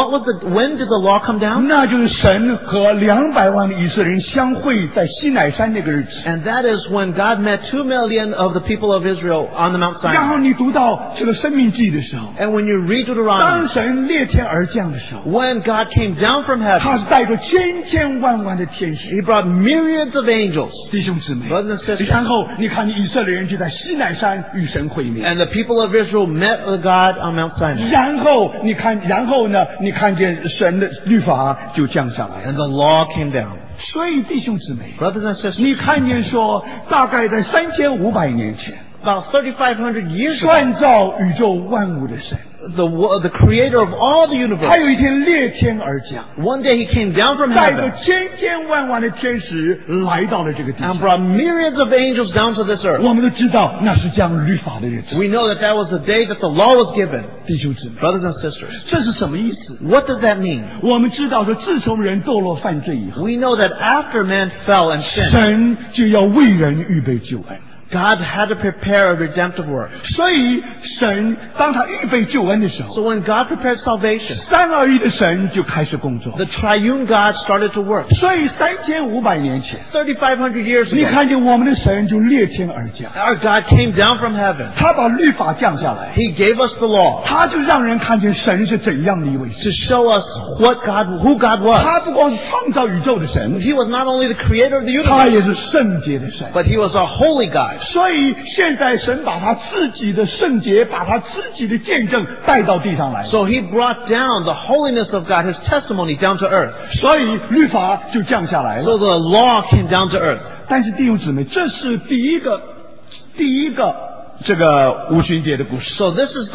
did the law come down? 那就是神和200万的以色列人相会在西乃山那个日子。 And that is when God met 2 million of the people of Israel on the Mount 然后 Sinai. 你读到这个生命记的时候， And when you read 当 Deuteronomy, 神裂天而降的时候， when God came down from 他 heaven, 是带着千千万万的天使。 He brought myriads of angels. 弟兄姊妹 Brothers and sisters. 然后你看，以色列人就在西乃山与神会面。 And the people of Israel met with God on Mount Sinai. 然后你看，然后呢？你看见神的律法就降下来。 And the law came down. 所以弟兄姊妹， Brothers and sisters, 你看见说，大概在3500年前， about 3,500 years ago, 创造宇宙万物的神， the creator of all the 他 universe, 有一天裂天而降， one day he came down from 带着 heaven 千千万万的天使来到了这个地 and 上。 brought myriads of angels down to this earth. 我们都知道那是降律法的日子。 We know that was the day that the law was given. 弟兄姊妹， Brothers and sisters, 这是什么意思？ what does that mean? 我们知道说，自从人堕落犯罪以后， We know that after man fell and sinned, 神就要为人预备救恩。 God had to prepare a redemptive work. 所以神当他预备救恩的时 So 候， when God prepared salvation, 三而一的神就开始工作。 the triune God started to work. 所以3500年前， 3,500 years 你 ago, 看见我们的神就裂天而降， our God came down from heaven. 他把律法降下来， He gave us the law 他就让人看见神是怎样的一位 to 神。 show us who God was. 他不光是创造宇宙的神， He was not only the creator of the 他 universe, 也是圣洁的神。 but He was a holy God. 所以现在神把他自己的圣洁把他自己的见证带到地上来。 So he brought down the holiness of God, his testimony, down to earth. 所以律法就降下来 So 了。 the law came down to earth. 但是弟兄姊妹，这是第一个这个五旬节的故事。 So this is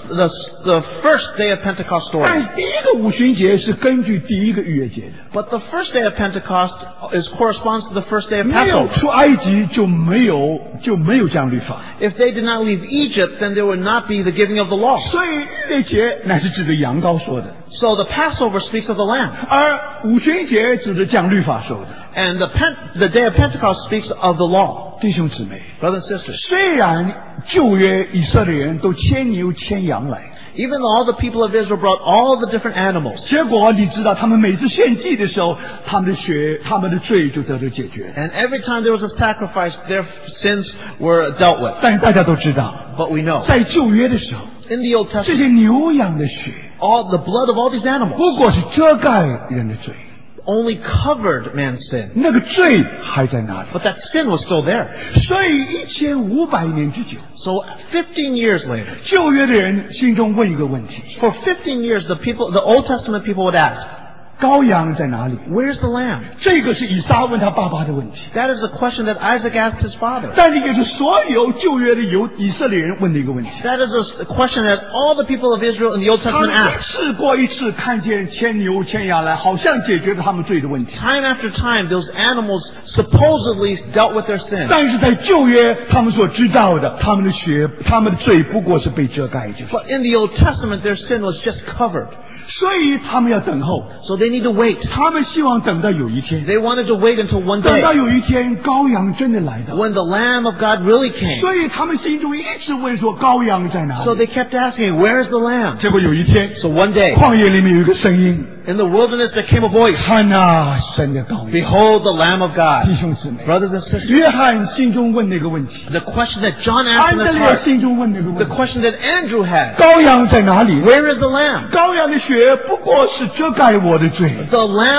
the first day of Pentecost 但 story. 是第一个五旬节是根据第一个逾越节的。 But the first day of Pentecost corresponds to the first day of 没有 Passover. 出埃及就没有这样律法。 If they did not leave Egypt, then there would not be the giving of the law. 所以逾越节乃是指着羊羔说的， So the Passover speaks of the lamb. 而五旬节指着降律法说的。 And the day of Pentecost speaks of the law. 弟兄姊妹， Brothers and sisters, 虽然旧约以色列人都牵牛牵羊来， even though all the people of Israel brought all the different animals, 结果你知道他们每次献祭的时候，他们的血、他们的罪就得到解决。 and every time there was a sacrifice, their sins were dealt with. 但是大家都知道， But we know, 在旧约的时候， in the Old 这 Testament, 些牛羊的血 all the blood of all these animals 不过是遮盖人的罪， only covered man's sin. 那个罪还在那里。 But that sin was still there. 所以1500年之久， So 15 years later, 旧约的人心中问一个问题： for 15 years, the Old Testament people would ask, 羔羊在哪里？ where's the lamb? 这个是以撒问他爸爸的问题， That is the question that Isaac asked his father. 但是也是所有旧约的以色列人问的一个问题。 That is a question that all the people of Israel in the Old 他 Testament 们 asked. 一次过一次看见牵牛牵羊来，好像解决了他们罪的问题。 Time after time, those animals supposedly dealt with their sin. 但是在旧约，他们所知道的，他们的血、他们的罪不过是被遮盖，就是。 But in the Old Testament, their sin was just covered. 所以他们要等候， So they need to wait. 他们希望等到有一天， They wanted to wait until one 等 day 到有一天羔羊真的来到。 when the Lamb of God really came. 所以他们心中一直问说羔羊在哪 So 里？ they kept asking, where is the Lamb? 结果有一天， So one day, 旷野里面有一个声音， in the wilderness there came a voice. 看呐，神的羔羊。 Behold the Lamb of 弟 God. 兄姊妹， Brothers and sisters, 约翰心中问那个问题， the question that John 安 asked in 德 his 烈 heart, 心中问那个 the 问题， question that Andrew had, 羔羊在哪里？ where is the Lamb? 羔羊的血不过是遮盖我的罪。 The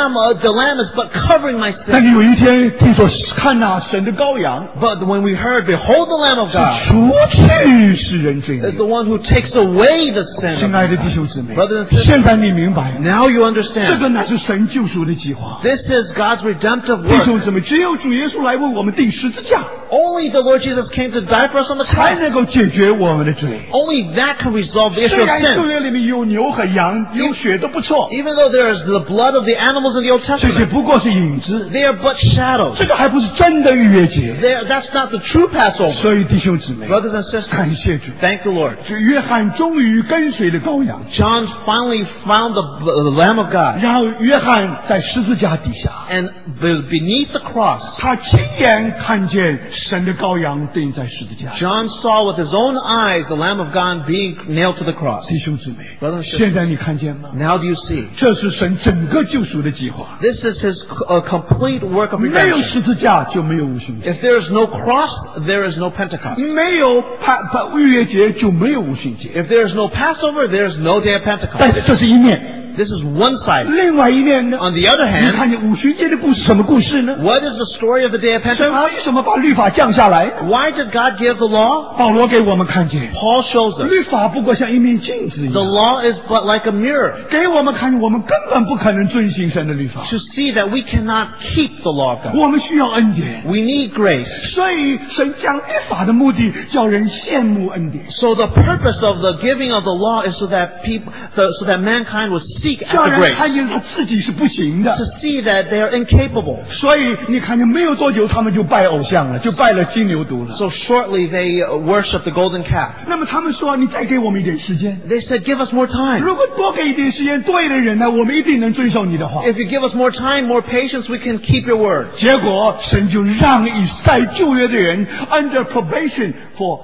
lamb is but covering my 但 sin. 是有一天听说，看呐，神的羔羊 But when we heard, behold the Lamb of 是 God, 除去世人罪 is 孽。 the one who takes away the sin. 亲 of 爱的弟 man. 兄姊妹 Brothers and，sisters, 现在你明白， now you 这 understand. 个乃是神救赎的计划。 This is God's redemptive 弟 work. 兄姊妹，只有主耶稣来为我们钉十字架， Only the Lord Jesus came to die for us on the 才 cross. 能够解决我们的罪。 Only that can resolve the issue 虽 of 然旧 sin. 约里面有牛和羊，有血都不错， Even though there is the blood of the animals in the Old 这些 Testament, 不过是影子， they are but shadows. 这个还不是真的逾越节。 That's not the true Passover. 所以弟兄姊妹， Brothers and sisters, 感谢主， thank the Lord. 这约翰终于跟随了羔羊， John finally found the Lamb of God. 然后约翰在十字架底下， And beneath the cross, 他亲眼看见神的羔羊钉在十字架。 John saw with his own eyes the Lamb of God being nailed to the cross. 弟兄姊妹 Brothers and，sisters, 现在你看见吗？ now do you see? 这是神整个救赎的计划。 This is his complete work of 没有 redemption. 十字架就没有五旬节， If there is no cross, there is no Pentecost. 没有逾越节就没有五旬节。 If there is no Passover, there is no day of 但 Pentecost. 是这是一面， This is one side. 另外一面呢？ On the other 你 hand, 看见五旬节的故事，什么故事呢？ what is the story of the day of 神 Pentecost? 为什么把律法降下来？ Why did God give the law? 保罗给我们看见， Paul shows us. 律法不过像一面镜子一 The 样， law is but like a mirror 给我们看见我们根本不可能遵行神的律法， to see that we cannot keep the law of God. 我们需要恩典。 We need grace. 所以神降律法的目的，叫人羡慕恩典， So the purpose of the giving of the law is so that so that mankind will seek 叫 after 人 grace. 看见他自己是不行的 To。see that they are incapable. 所以你看见没有多久，他们就拜偶像了，就拜了金牛犊了。 So shortly they worship the golden calf. 那么他们说：“你再给我们一点时间， They said, give us more time. 如果多给一点时间，对的人呢，我们一定能遵守你的话。” If you give us more time, more patience, we can keep your word. 结果神就让在旧约的人 under probation for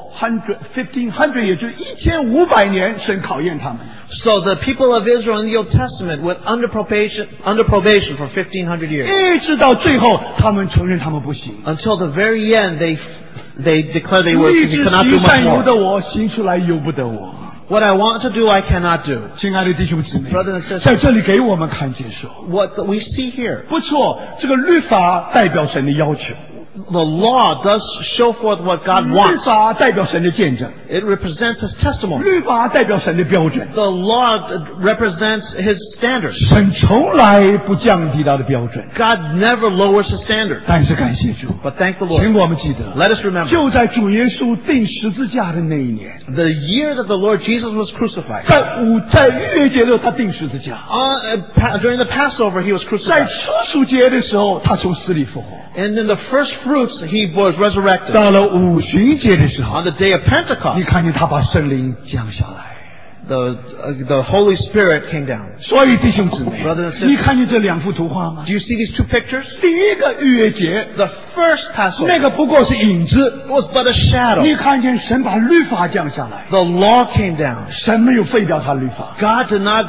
1500，也就是1500年，神考验他们。 So the people of Israel in the Old Testament were under probation for 1,500 years. 一直到最后，他们承认他们不行。 Until the very end, they declared they 立 could 志 not 行 do much 善由的 more. 我，行出来由不得我。 What I want to do, I cannot do. 亲爱的弟兄姊妹 Brothers and sisters， 在这里给我们看见说， What we see here, 不错，这个律法代表神的要求， The law does show forth what God 律 wants. 法代表神的见证， It represents His testimony. 律法代表神的标准。 The law represents His standards. 神从来不降低他的标准， God never lowers His standards. 但是感谢主， But thank the 请 Lord. 我们记得， Let us remember, 就在主耶稣钉十字架的那一年， the year that the Lord Jesus was crucified. 在逾越节的时候他钉十字架， During the Passover, He was 在 crucified. 初熟节的时候他从死里复活， And in the first fruits, He was resurrected. 到了五旬节的时候， On the day of 你 Pentecost, 看见他把圣灵降下来。 the Holy Spirit came down. 所以弟兄姊妹 Brothers and sisters， 你看见这两幅图画吗？ Do you see these two pictures? 第一个逾越节， The first Passover 那个不过是影子， was but a shadow. 你看见神把律法降下来， The law came down. 神没有废掉他律法， God did not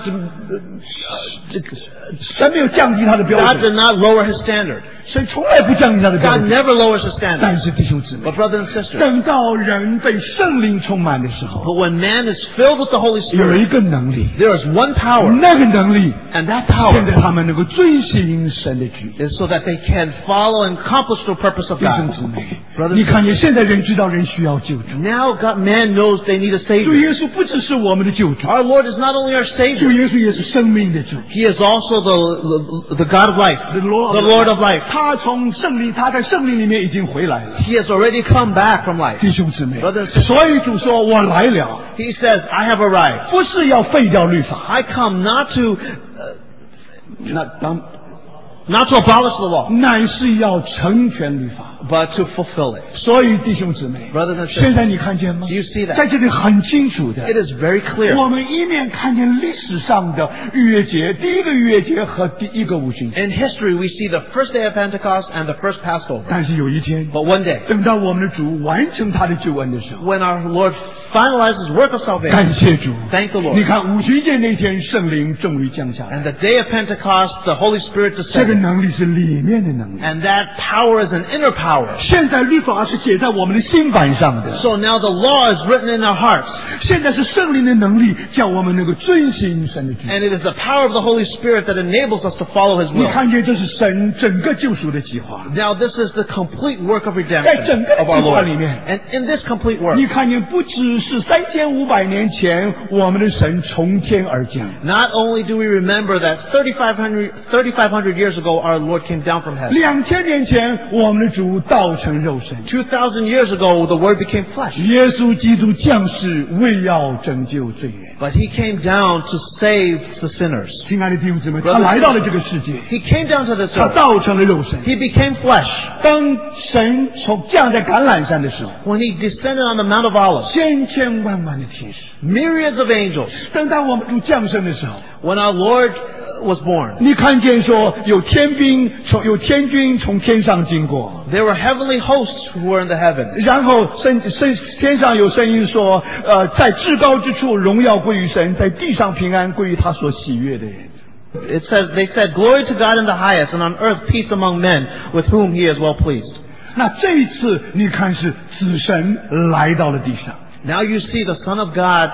神没有降低他的标 God 准， did not lower His standard. 神从来不降低他的标 God 准。 never lowers His standard. 但是弟兄姊妹 But，brothers and sisters, 等到人被圣灵充满的时候， but when man is filled with the Holy 有一 Spirit, 个能力， there is one power, 那个能力 and that 现在 power 他们能够遵行神的旨意。 is so that they can follow and accomplish the purpose of 弟兄 God. 姊妹， Brothers 你 and 看见现在人知道人需要救主， Now man knows they need a 主 Savior. 耶稣不只是我们的救主， Our Lord is not only our 主 Savior, 耶稣也是生命的主。 He is also the God of life, The the Lord of life. 他从圣灵，他在圣灵里面已经回来了。 He has already come back from life. 弟兄姊妹 Brothers and，sisters 所以主说：“我来了， He says, I have arrived. 不是要废掉律法， I come not to 那当 abolish the law, 乃是要成全律法。 but to fulfill it. 所以弟兄姊妹， Brothers and 现 sisters, 在你看见吗 do？you see 在 that? 这里很清楚的 It，is very clear. 我们一面看见历史上的逾越节，第一个逾越节和第一个五旬节， In history, we see the first day of Pentecost and the first Passover. 但是有一天， But one day, 等到我们的主完成他的救恩的时候， when our Lord finalizes work of 感 salvation, 谢主。 thank the 你 Lord. 看五旬节那天，圣灵终于降下来， And the day of Pentecost, the Holy Spirit 这个 descended. 能力是里面的能力。 And that power is an inner power. 现在律法是写在我们的心板上的， So now the law is written in our hearts. 现在是圣灵的能力，叫我们能够遵行神的旨意。 And it is the power of the Holy Spirit that enables us to follow His 你 will. 看见这是神整个救赎的计划。 Now this is the complete work of 在 redemption 整个的 of our 计划 Lord. 里面， And in this complete work, 你看见不只是3500年前我们的神从天而降， not only do we remember that 3,500 years ago our Lord came down from heaven. 2000年前我们的主道成肉身， 2,000 years ago the Word became flesh. 耶稣基督降世为要拯救罪人。 But He came down to save the sinners. 亲爱的弟兄姊妹，他来到了这个世界， He came down to this 他 earth. 道成了肉身。 He became flesh. 当神从降在橄榄山的时候， When He descended on the Mount of Olives, 千千万万的天使。 myriads of angels. 等到我们主降生的时候， When our Lord was born, 你看见说有天军从天上经过， there were heavenly hosts who were in the heavens. 然后天上有声音说，在至高之处荣耀归于神，在地上平安归于他所喜悦的人。 They said, glory to God in the highest, and on earth peace among men with whom He is well pleased. 那这一次你看是子神来到了地上， Now you see the Son of God,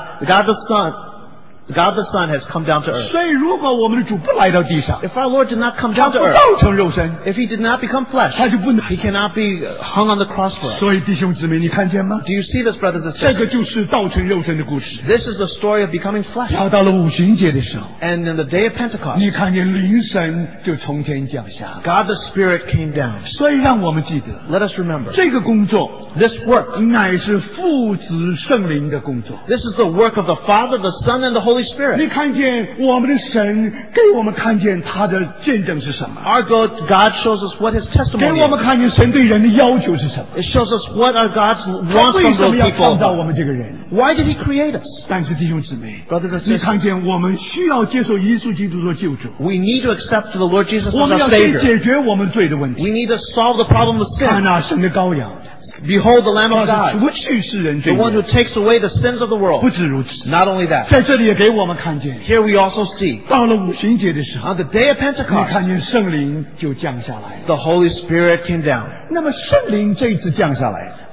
God the Son has come down to earth. 所以如果我们的主不来到地上， If our Lord did not come 他 down 不 to earth, 道成肉身， if He did not become flesh, 他就不能。 He cannot be hung on the cross for us. 所以弟兄姊妹，你看见吗？ Do you see this, brothers and 这 sisters? 个就是道成肉身的故事。 This is the story of becoming flesh. 要到了五旬节的时候， And in the day of Pentecost, 你看见灵神就从天降下。 God the Spirit came down. 所以让我们记得， Let us remember, 这个工作 this work, 乃是父子圣灵的工作。 this is the work of the Father, the Son, and the Holy Spirit. 你看见我们的神给我们看见他的见证是什么？ Our God shows us what His 给 testimony 我们 is. 看见神对人的要求是什么？ It shows us what our God 他 wants 为 from 什 those 么要创造 people. 我们这个人？ Why did He create us? 但是弟兄姊妹， Brothers and 你 sisters, 看见我们需要接受耶稣基督做救主， we need to accept the Lord Jesus 我 as 们要 our 先 Savior. 解决我们罪的问题。 We need to solve the problem of 看 sin. 那神的羔羊， Behold the Lamb of 他是 God, 除去世人罪 the one who 孽。 takes away the sins of the 不 world. 止如此， Not only that, 在这里也给我们看见， here we also see, 到了五旬节的时候， on the day of 你 Pentecost, 看见圣灵就降下来了。 the Holy Spirit came down. 那么圣灵这一次降下来，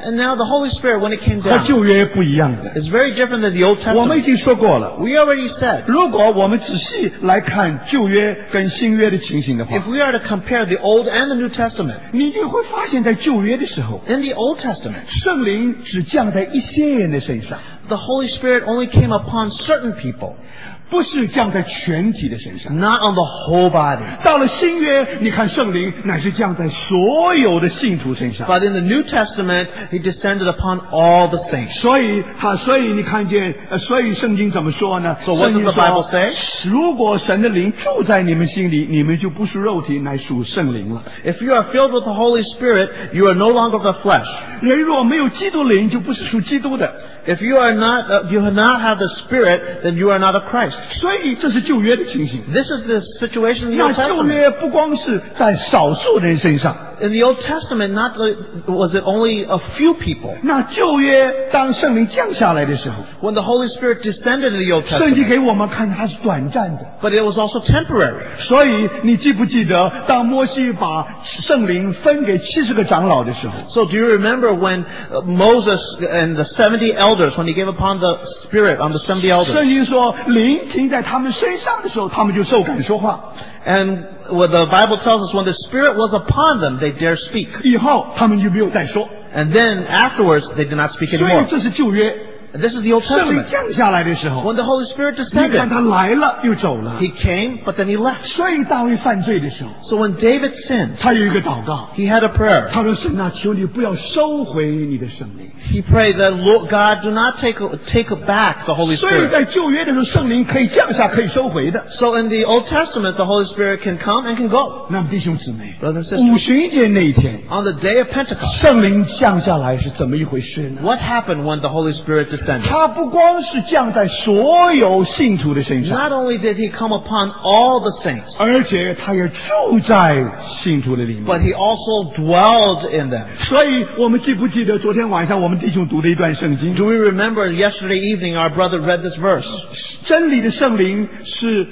And now the Holy Spirit, when it came 和 down, 旧约不一样的。 is very different than the Old 我们已 Testament. 经说过了， We already said, 如果我们仔细来看旧约跟新约的情形的话 if，we are to compare the Old and the New Testament, 你就会发现在旧约的时候， in the Old Testament, 圣灵只降在一些人的身上， the Holy Spirit only came upon certain people, 不是降在全体的身上。 not on the whole body. 到了新约，你看圣灵乃是降在所有的信徒身上。 But in the New Testament, He descended upon all the saints. 所以你看见，所以圣经怎么说呢？ So what 圣 does 经 the 说 Bible say?， 如果神的灵住在你们心里，你们就不属肉体，乃属圣灵了。 If you are filled with the Holy Spirit, you are no longer the flesh. 人若没有基督灵，就不是属基督的。 If you are not, you do not have the Spirit, then you are not of Christ. 所以这是旧约的情形。 This is the situation in the 那 Old 旧 Testament. 约不光是在少数人身上， In the Old Testament, was it only a few people. 那旧约当圣灵降下来的时候， When the Holy Spirit descended in the Old 圣经 Testament, 给我们看它是短暂的。 but it was also temporary. 所以你记不记得，当摩西把圣灵分给70个长老的时候， So do you remember when Moses and the 70 elders, when he gave upon the Spirit on the 70 elders? 圣经说灵停在他们身上的时候，他们就受感说话， And what the Bible tells us, when the Spirit was upon them, they dare speak. 以后他们就没有再说。 And then afterwards, they did not speak 所以 anymore. 这是旧约， And this is the Old 圣灵 Testament. 降下来的时候， When the Holy Spirit 你看 descended, 他来了又走了。 he came, but then he left. 所以大卫犯罪的时候， So when David sinned, 他有一个祷告， he had a prayer. 他说：“神啊，求你不要收回你的圣灵。” He prayed that, Lord God, do not take back the Holy 所以 Spirit. 在旧约的时候，圣灵可以降下，可以收回的。 So in the Old Testament, the Holy Spirit can come and can go. 那么弟兄姊妹， Brothers and sisters, 五旬节那一天， on the day of Pentecost, 圣灵降下来是怎么一回事呢？ what happened when the Holy Spirit descended? 他不光是降在所有信徒的身上， Not only did he come upon all the saints, 而且他也住在信徒的里面。 but he also dwelled in them. 所以我们记不记得昨天晚上我们弟兄读的一段圣经？ Do we remember yesterday evening our brother read this verse? 真理的圣灵是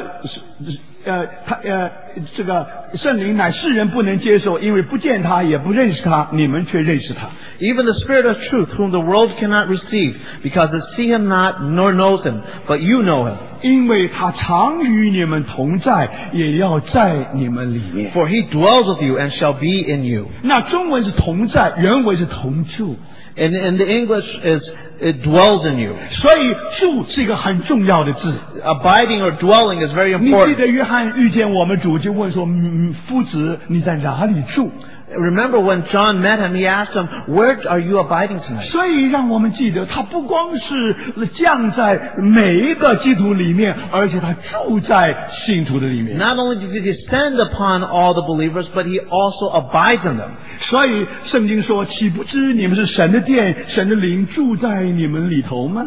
这个圣灵乃世人不能接受，因为不见他也不认识他，你们却认识他。 Even the Spirit of truth, whom the world cannot receive, because it see him not, nor knows him, but you know him. 因为他常与你们同在，也要在你们里面。 For he dwells with you and shall be in you. 那中文是同在，原文是同住， And in the English is, it dwells in you. 所以住是一个很重要的字。 Abiding or dwelling is very 你记 important. 得约翰遇见我们主就问说：“夫子，你在哪里住？” Remember when John met him, he asked him, where are you abiding tonight? 所以让我们记得，他不光是降在每一个基督里面，而且他住在信徒的里面。 Not only did he descend upon all the believers, but he also abides in them. 所以圣经说：“岂不知你们是神的殿，神的灵住在你们里头吗？”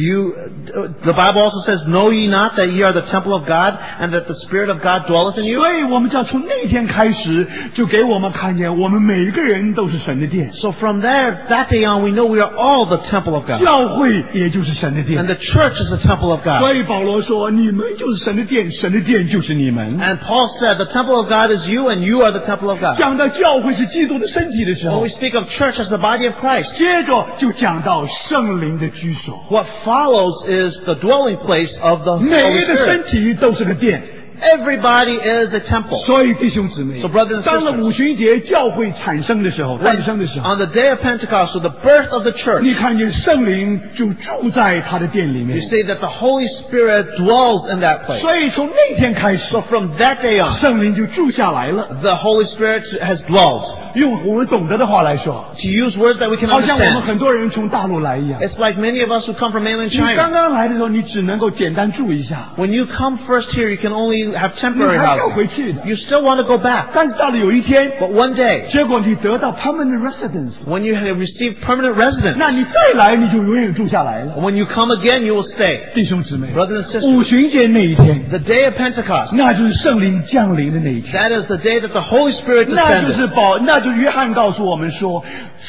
The Bible also says, know ye not that ye are the temple of God, and that the Spirit of God dwelleth in you? 所以我们就要从那天开始，就给我们看见，我们每一个人都是神的殿， So from that day on, we know we are all the temple of God. 教会也就是神的 And 殿。 the church is the temple of 所 God. 以保罗说：“你们就是神的殿，神的殿就是你们。” And Paul said, the temple of God is you, and you are the temple of God. 讲到教会是基督的身体的时 When 候 we，speak of church as the body of Christ, 接着就讲到圣灵的居所。 what follows is the dwelling place of the 每 Holy 一个 Spirit. 身体都是个殿。 Everybody is a temple. 所以弟兄姊妹 So brothers and， 当了 sisters， 五旬节教会产生的时候，诞生的时候， On the day of Pentecost, so the birth of the church, 你看见圣灵就住在他的殿里 you 面。 see that the Holy Spirit dwells in that place. 所以从那天开始， So from that day on, 圣灵就住下来了。 the Holy Spirit has dwelled. 用我们懂得的话来说， To use words that we can 好像我们 understand. 很多人从大陆来一样。 It's like many of us who come from mainland 你刚 China. 刚来的时候，你只能够简单住一下， When you come first here, you can only have 你 temporary 还是要回 housing. 去的。 You still want to go back. 但是到了有一天， But one day, 结果你得到 permanent residence， when you have received permanent residence, 那你再来你就永远住下来了。 when you come again, you will stay. 弟兄姊妹， Brothers and sisters, 五旬节那一天， the day of Pentecost, 那就是圣灵降临的那一天。 that is the day that the Holy Spirit 那就是 descended. 那就是约翰告诉我们说，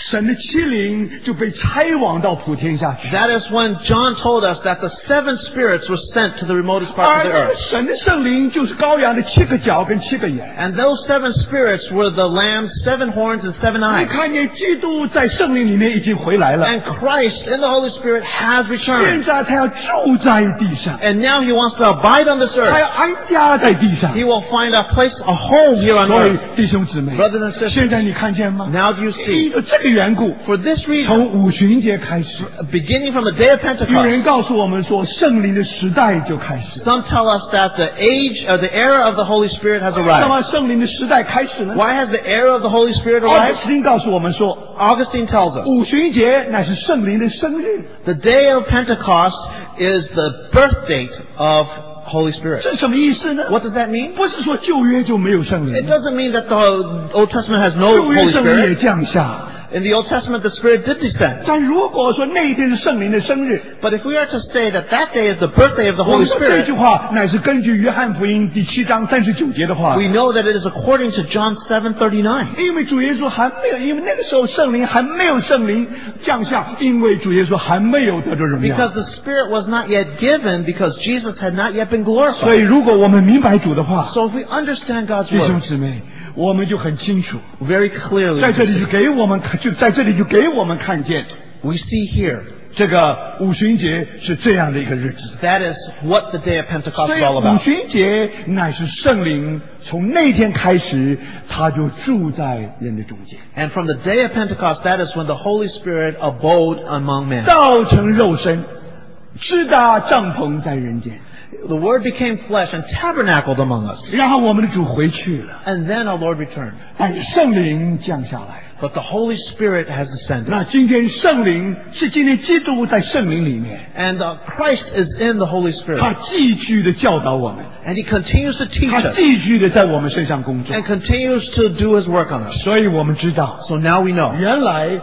神的7灵就被差往到普天下去。 That is when John told us that the 7 spirits were sent to the remotest parts 而 of the 那个 earth. 神的圣灵就是羔羊的7个角跟7个眼。 And those 7 spirits were the Lamb's 7 horns and 7 你 eyes. 看见基督在圣灵里面已经回来了， And Christ in the Holy Spirit has 现 returned. 在他要住在地上， And now he wants to abide on this 他要 earth. 安家在地上。 He will find a place, a home here on 所以 earth. 弟兄姊妹， Brothers and sisters, 现在你看见吗？ now do you 因 see? 为这个缘故， For this reason, 从五旬节开始， beginning from the day of 有 Pentecost, 人告诉我们说，圣灵的时代就开始了。 some tell us that the age or the era of the Holy Spirit has 那 arrived. 么圣灵的时代开始呢？ Why has the era of the Holy Spirit 奥 arrived? 古斯丁告诉我们说， Augustine tells us 五旬节乃是圣灵的生日。 the day of Pentecost is the birth date of Holy Spirit. 这什么意思呢？ What does that mean? 不是说旧约就没有圣 It 灵， doesn't mean that the Old Testament has no 旧约 Holy 圣灵也 Spirit. 降下。 In the Old Testament, the Spirit did descend. 但如果说那一天是圣灵的生日， But if we are to say that that day is the birthday of the 我 Holy 们说这句 Spirit, 话乃是根据约翰福音第7章39节的话。 we know that it is according to John 7:39. 因为主耶稣还没有，因为那个时候圣灵还没有圣灵降下，因为主耶稣还没有得着荣耀。 Because the Spirit was not yet given, because Jesus had not yet been 所 glorified. 以如果我们明白主的话， So if we understand God's 弟兄 word 姊妹，我们就很清楚， very clearly, 在这里就给我们看，就在这里就给我们看见， we see here 这个五旬节是这样的一个日子。 that is what the day of Pentecost 所 is 以 all 五 about. 旬节乃是圣灵从那天开始，他就住在人的中间， And from the day of Pentecost, that is when the Holy Spirit abode among men. 道成肉身，支搭帐篷在人间。 The Word became flesh and tabernacled among us. 然后我们的主回去了， And then our Lord returned. 但是圣灵降下来。 But the Holy Spirit has descended. 那今天圣灵是今天基督在圣灵里面， And Christ is in the Holy 他 Spirit. 继续的教导我们， And He continues to teach 他 us 继续的在我们身上工作。 and continues to do His work on us. 所以我们知道， So now we know. 原来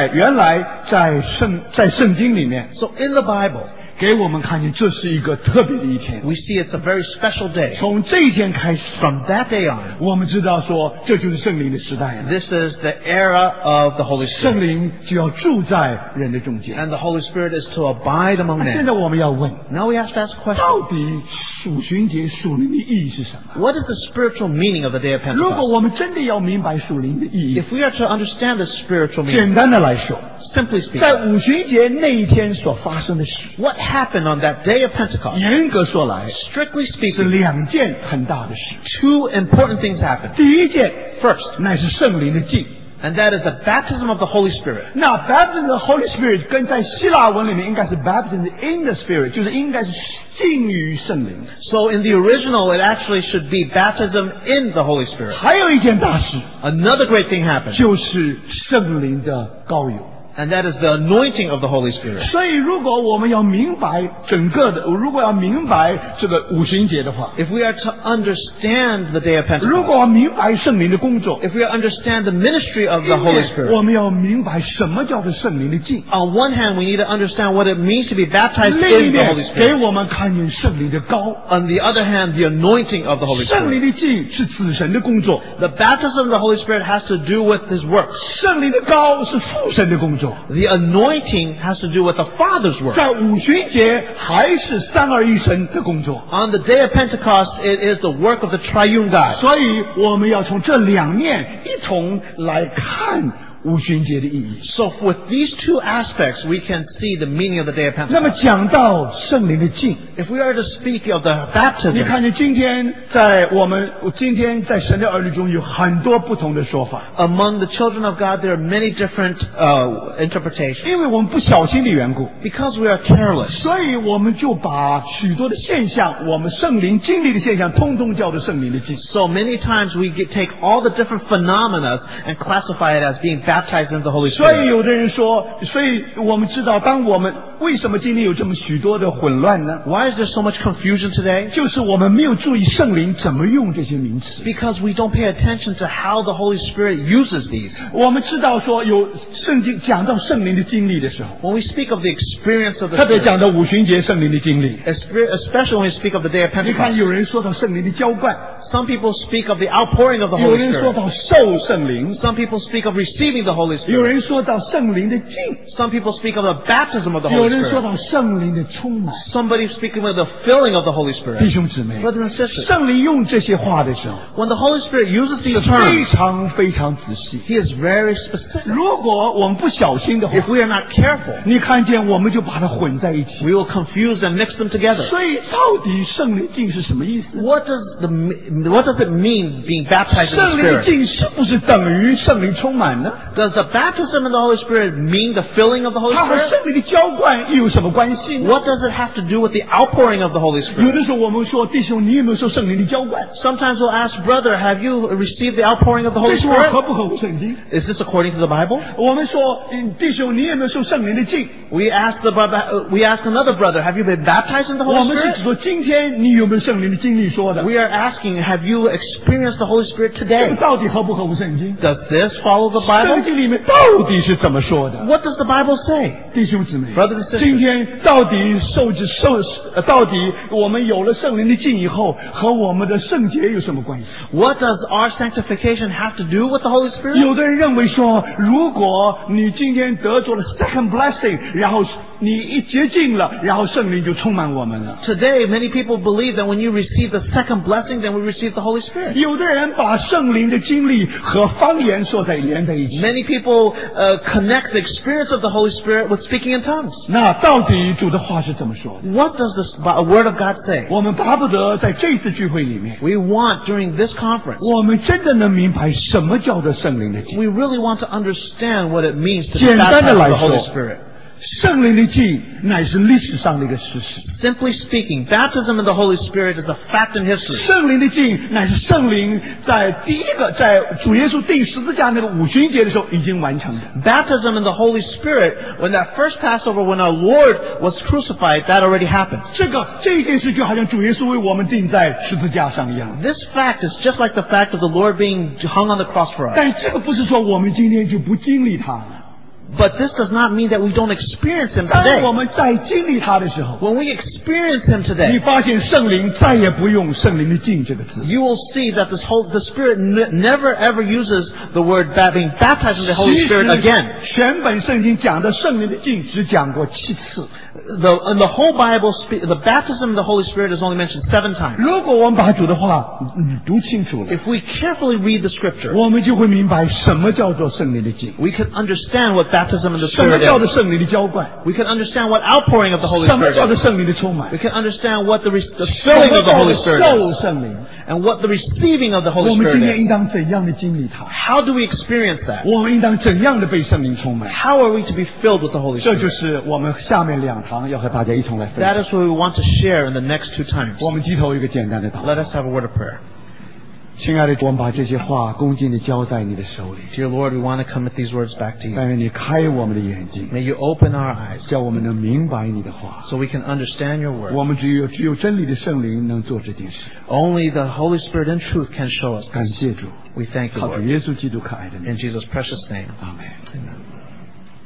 在圣经里面 So in the Bible, 给我们看见这是一个特别的一天。 we see it's a very special day. 从这一天开始， From that day on, 我们知道说这就是圣灵的时代了， this is the era of the Holy 圣 Spirit. 灵就要住在人的中间。 And the Holy Spirit is to abide among 那现 men. 在我们要问， Now we have to ask a question. 到底属旬节属灵的意义是什么？ What is the spiritual meaning of the day of 如果 Pentecost? 我们真的要明白属灵的意义， If we are to understand the spiritual meaning, 简单的来说， simply 在 speaking, 五旬节那一天所发生的事， what happened on that day of Pentecost? 严格说来 Strictly 是 speaking, 2件很大的事。 two important things happened. 第一件 First, 乃是圣灵的浸。 and that is the baptism of the Holy Spirit. 那 baptism of the Holy Spirit 跟在希腊文里面应该是 baptism in the Spirit，就是应该是浸于圣灵。 So in the original, it actually should be baptism in the Holy Spirit. 还有一件大事， Another great thing happened, 就是圣灵的膏油。 and that is the anointing of the Holy Spirit. 所以，如果我们要明白整个的，如果要明白这个五旬节的话， If we are to understand the day of 如 Pentecost, 果要明白圣灵的工作， if we understand the ministry of the Holy 我 Spirit, 们要明白什么叫做圣灵的浸。 on one hand, we need to understand what it means to be baptized 另一 in the 面 Holy 给 Spirit. 我们看见圣灵的膏。 On the other hand, the anointing of the Holy 圣灵 Spirit. 的浸是子神的工作， The baptism of the Holy Spirit has to do with His works. 圣灵的膏是父神的工作。 The anointing has to do with the Father's work. 在五旬节还是三而一神的工作。 On the day of Pentecost, it is the work of the triune God. 所以我们要从这两面一同来看五旬节的意义。 So with these two aspects, we can see the meaning of the day of 那么 Pentecost. 讲到圣灵的浸， If we are to speak of the 你 baptism, 看见今天在神的儿女中有很多不同的说法， among the children of God, there are many different interpretations. 因为我们不小心的缘故， Because we are careless, 所以我们就把许多的现象，我们圣灵经历的现象，通通叫做圣灵的浸。 so many times we take all the different phenomena and classify it as being baptized in the Holy 所以 Spirit. 有的人说，所以我们知道，当我们为什么今天有这么许多的混乱呢？ Why is there so much confusion today? 就是我们没有注意圣灵怎么用这些名词。 Because we don't pay attention to how the Holy Spirit uses these. 我们知道说，有圣经讲到圣灵的经历的时候， When we speak of the experience of the 特别 Spirit, 讲到五旬节圣灵的经历。 especially when we speak of the day of 你看， Pentecost, 有人说到圣灵的浇灌， Some people speak of the outpouring of the 有 Holy 人说 Spirit. 到受圣灵， Some people speak of receiving the Holy 有 Spirit. 人说到圣灵的浸， Some people speak of the baptism of the 有 Holy 人说 Spirit. 到圣灵的充满。 Somebody speaking of the filling of the Holy 弟 Spirit. 兄姊妹， Brothers and sisters, 圣灵用这些话的时候， when the Holy Spirit uses these 非 terms, 常非常仔细。 He is very specific. 如果我们不小心的话， If we are not careful, 你看见我们就把它混在一起。 we will confuse and mix them together. 所以到底圣灵浸是什么意思？ What does it mean being baptized in 圣 the 灵的 Spirit? 浸是不是等于圣灵充满呢？ Does the baptism in the Holy Spirit mean the filling of the Holy 它和 Spirit? 圣灵的浇灌又有什么关系呢？ What does it have to do with the outpouring of the Holy 有 Spirit? 的时候我们说，弟兄，你有没有受圣灵的浇灌？ Sometimes we'll ask, brother, have you received the outpouring of the 这 Holy 句话 Spirit? 合不合乎圣经？ Is this according to the Bible? 我们说，弟兄，你有没有受圣灵的浸？ We ask another brother, have you been baptized in the 我 Holy 们是 Spirit? 指说，今天你有没有圣灵的经历说的？ We are asking, have you experienced the Holy Spirit 这 today? 个到底合不合乎圣经？ Does this follow the 圣 Bible? 经里面到底是怎么说的？ What does the Bible say? 弟兄姊妹 Brothers and sisters 今天到底到底我们有了圣灵的浸以后，和我们的圣洁有什么关系？ What does our sanctification have to do with the Holy Spirit? 有的人认为说，如果你今天得着了 second blessing， 然后你一洁净了，然后圣灵就充满我们了。 Today, many people believe that when you receive the second blessing, then we receive the Holy Spirit. 有的人把圣灵的经历和方言连在一起。 Many people connect the experience of the Holy Spirit with speaking in tongues. 那到底主的话是怎么说的？ What does the Word of God say? 我们巴不得在这次聚会里面， We want during this conference, 我们真的能明白什么叫做圣灵的浸。 we really want to understand what it means to be 简单 baptized 的 with 来 the Holy 说 Spirit. 圣灵的浸乃是历史上的一个事实。 Simply speaking, baptism in the Holy Spirit is a fact in history. 圣灵的浸乃是圣灵在主耶稣钉十字架那个五旬节的时候已经完成的。 Baptism in the Holy Spirit, when that first Passover, when our Lord was crucified, that already happened. 这件事就好像主耶稣为我们钉在十字架上一样。 This fact is just like the fact of the Lord being hung on the cross for us. 但这个不是说我们今天就不经历它了。 But this does not mean that we don't experience Him 当 today. 我们在经历它的时候， When we experience Him 你 today, 发现圣灵再也不用圣灵的浸这个字。 you will see that the Spirit never ever uses the word being baptized in the Holy 其 Spirit 实 again. 全本圣经讲的圣灵的浸只讲过7次。 In the whole Bible, the baptism of the Holy Spirit is only mentioned 7 times. 如果我们把主的话读清楚了， If we carefully read the Scripture, 我们就会明白什么叫做圣灵的浸， we can understand what baptism in the 什么 Spirit 叫做 is. 圣灵的浇灌， We can understand what outpouring of the Holy 什么叫 Spirit 做 is. 圣灵的充满 We，can understand what the 什 filling 么 of the 叫 Holy 做 Spirit is. 受圣灵。 And what the receiving of the 我 Holy 们今 Spirit 天 is. 应当怎样的经历它？ How do we experience that? 我们应当怎样的被圣灵充满？ How are we to be filled with the Holy 这就 Spirit? 是我们下面2堂要和大家一同来分 That 享。 is what we want to share in the next 2 times. 我们低头一个简单的祷 Let 告。 us have a word of prayer. 亲爱的主，我们把这些话恭敬地交在你的手里， Dear Lord, we want to commit these words back to you. 但愿你开我们的眼睛， May you open our eyes 叫我们能明白你的话。 so we can understand your word. 我们只有真理的圣灵能做这件事。 Only the Holy Spirit and truth can show us. 感谢主， We thank you, 靠主 Lord. 耶稣基督可爱的名 In Jesus' precious name. 阿门。 Amen.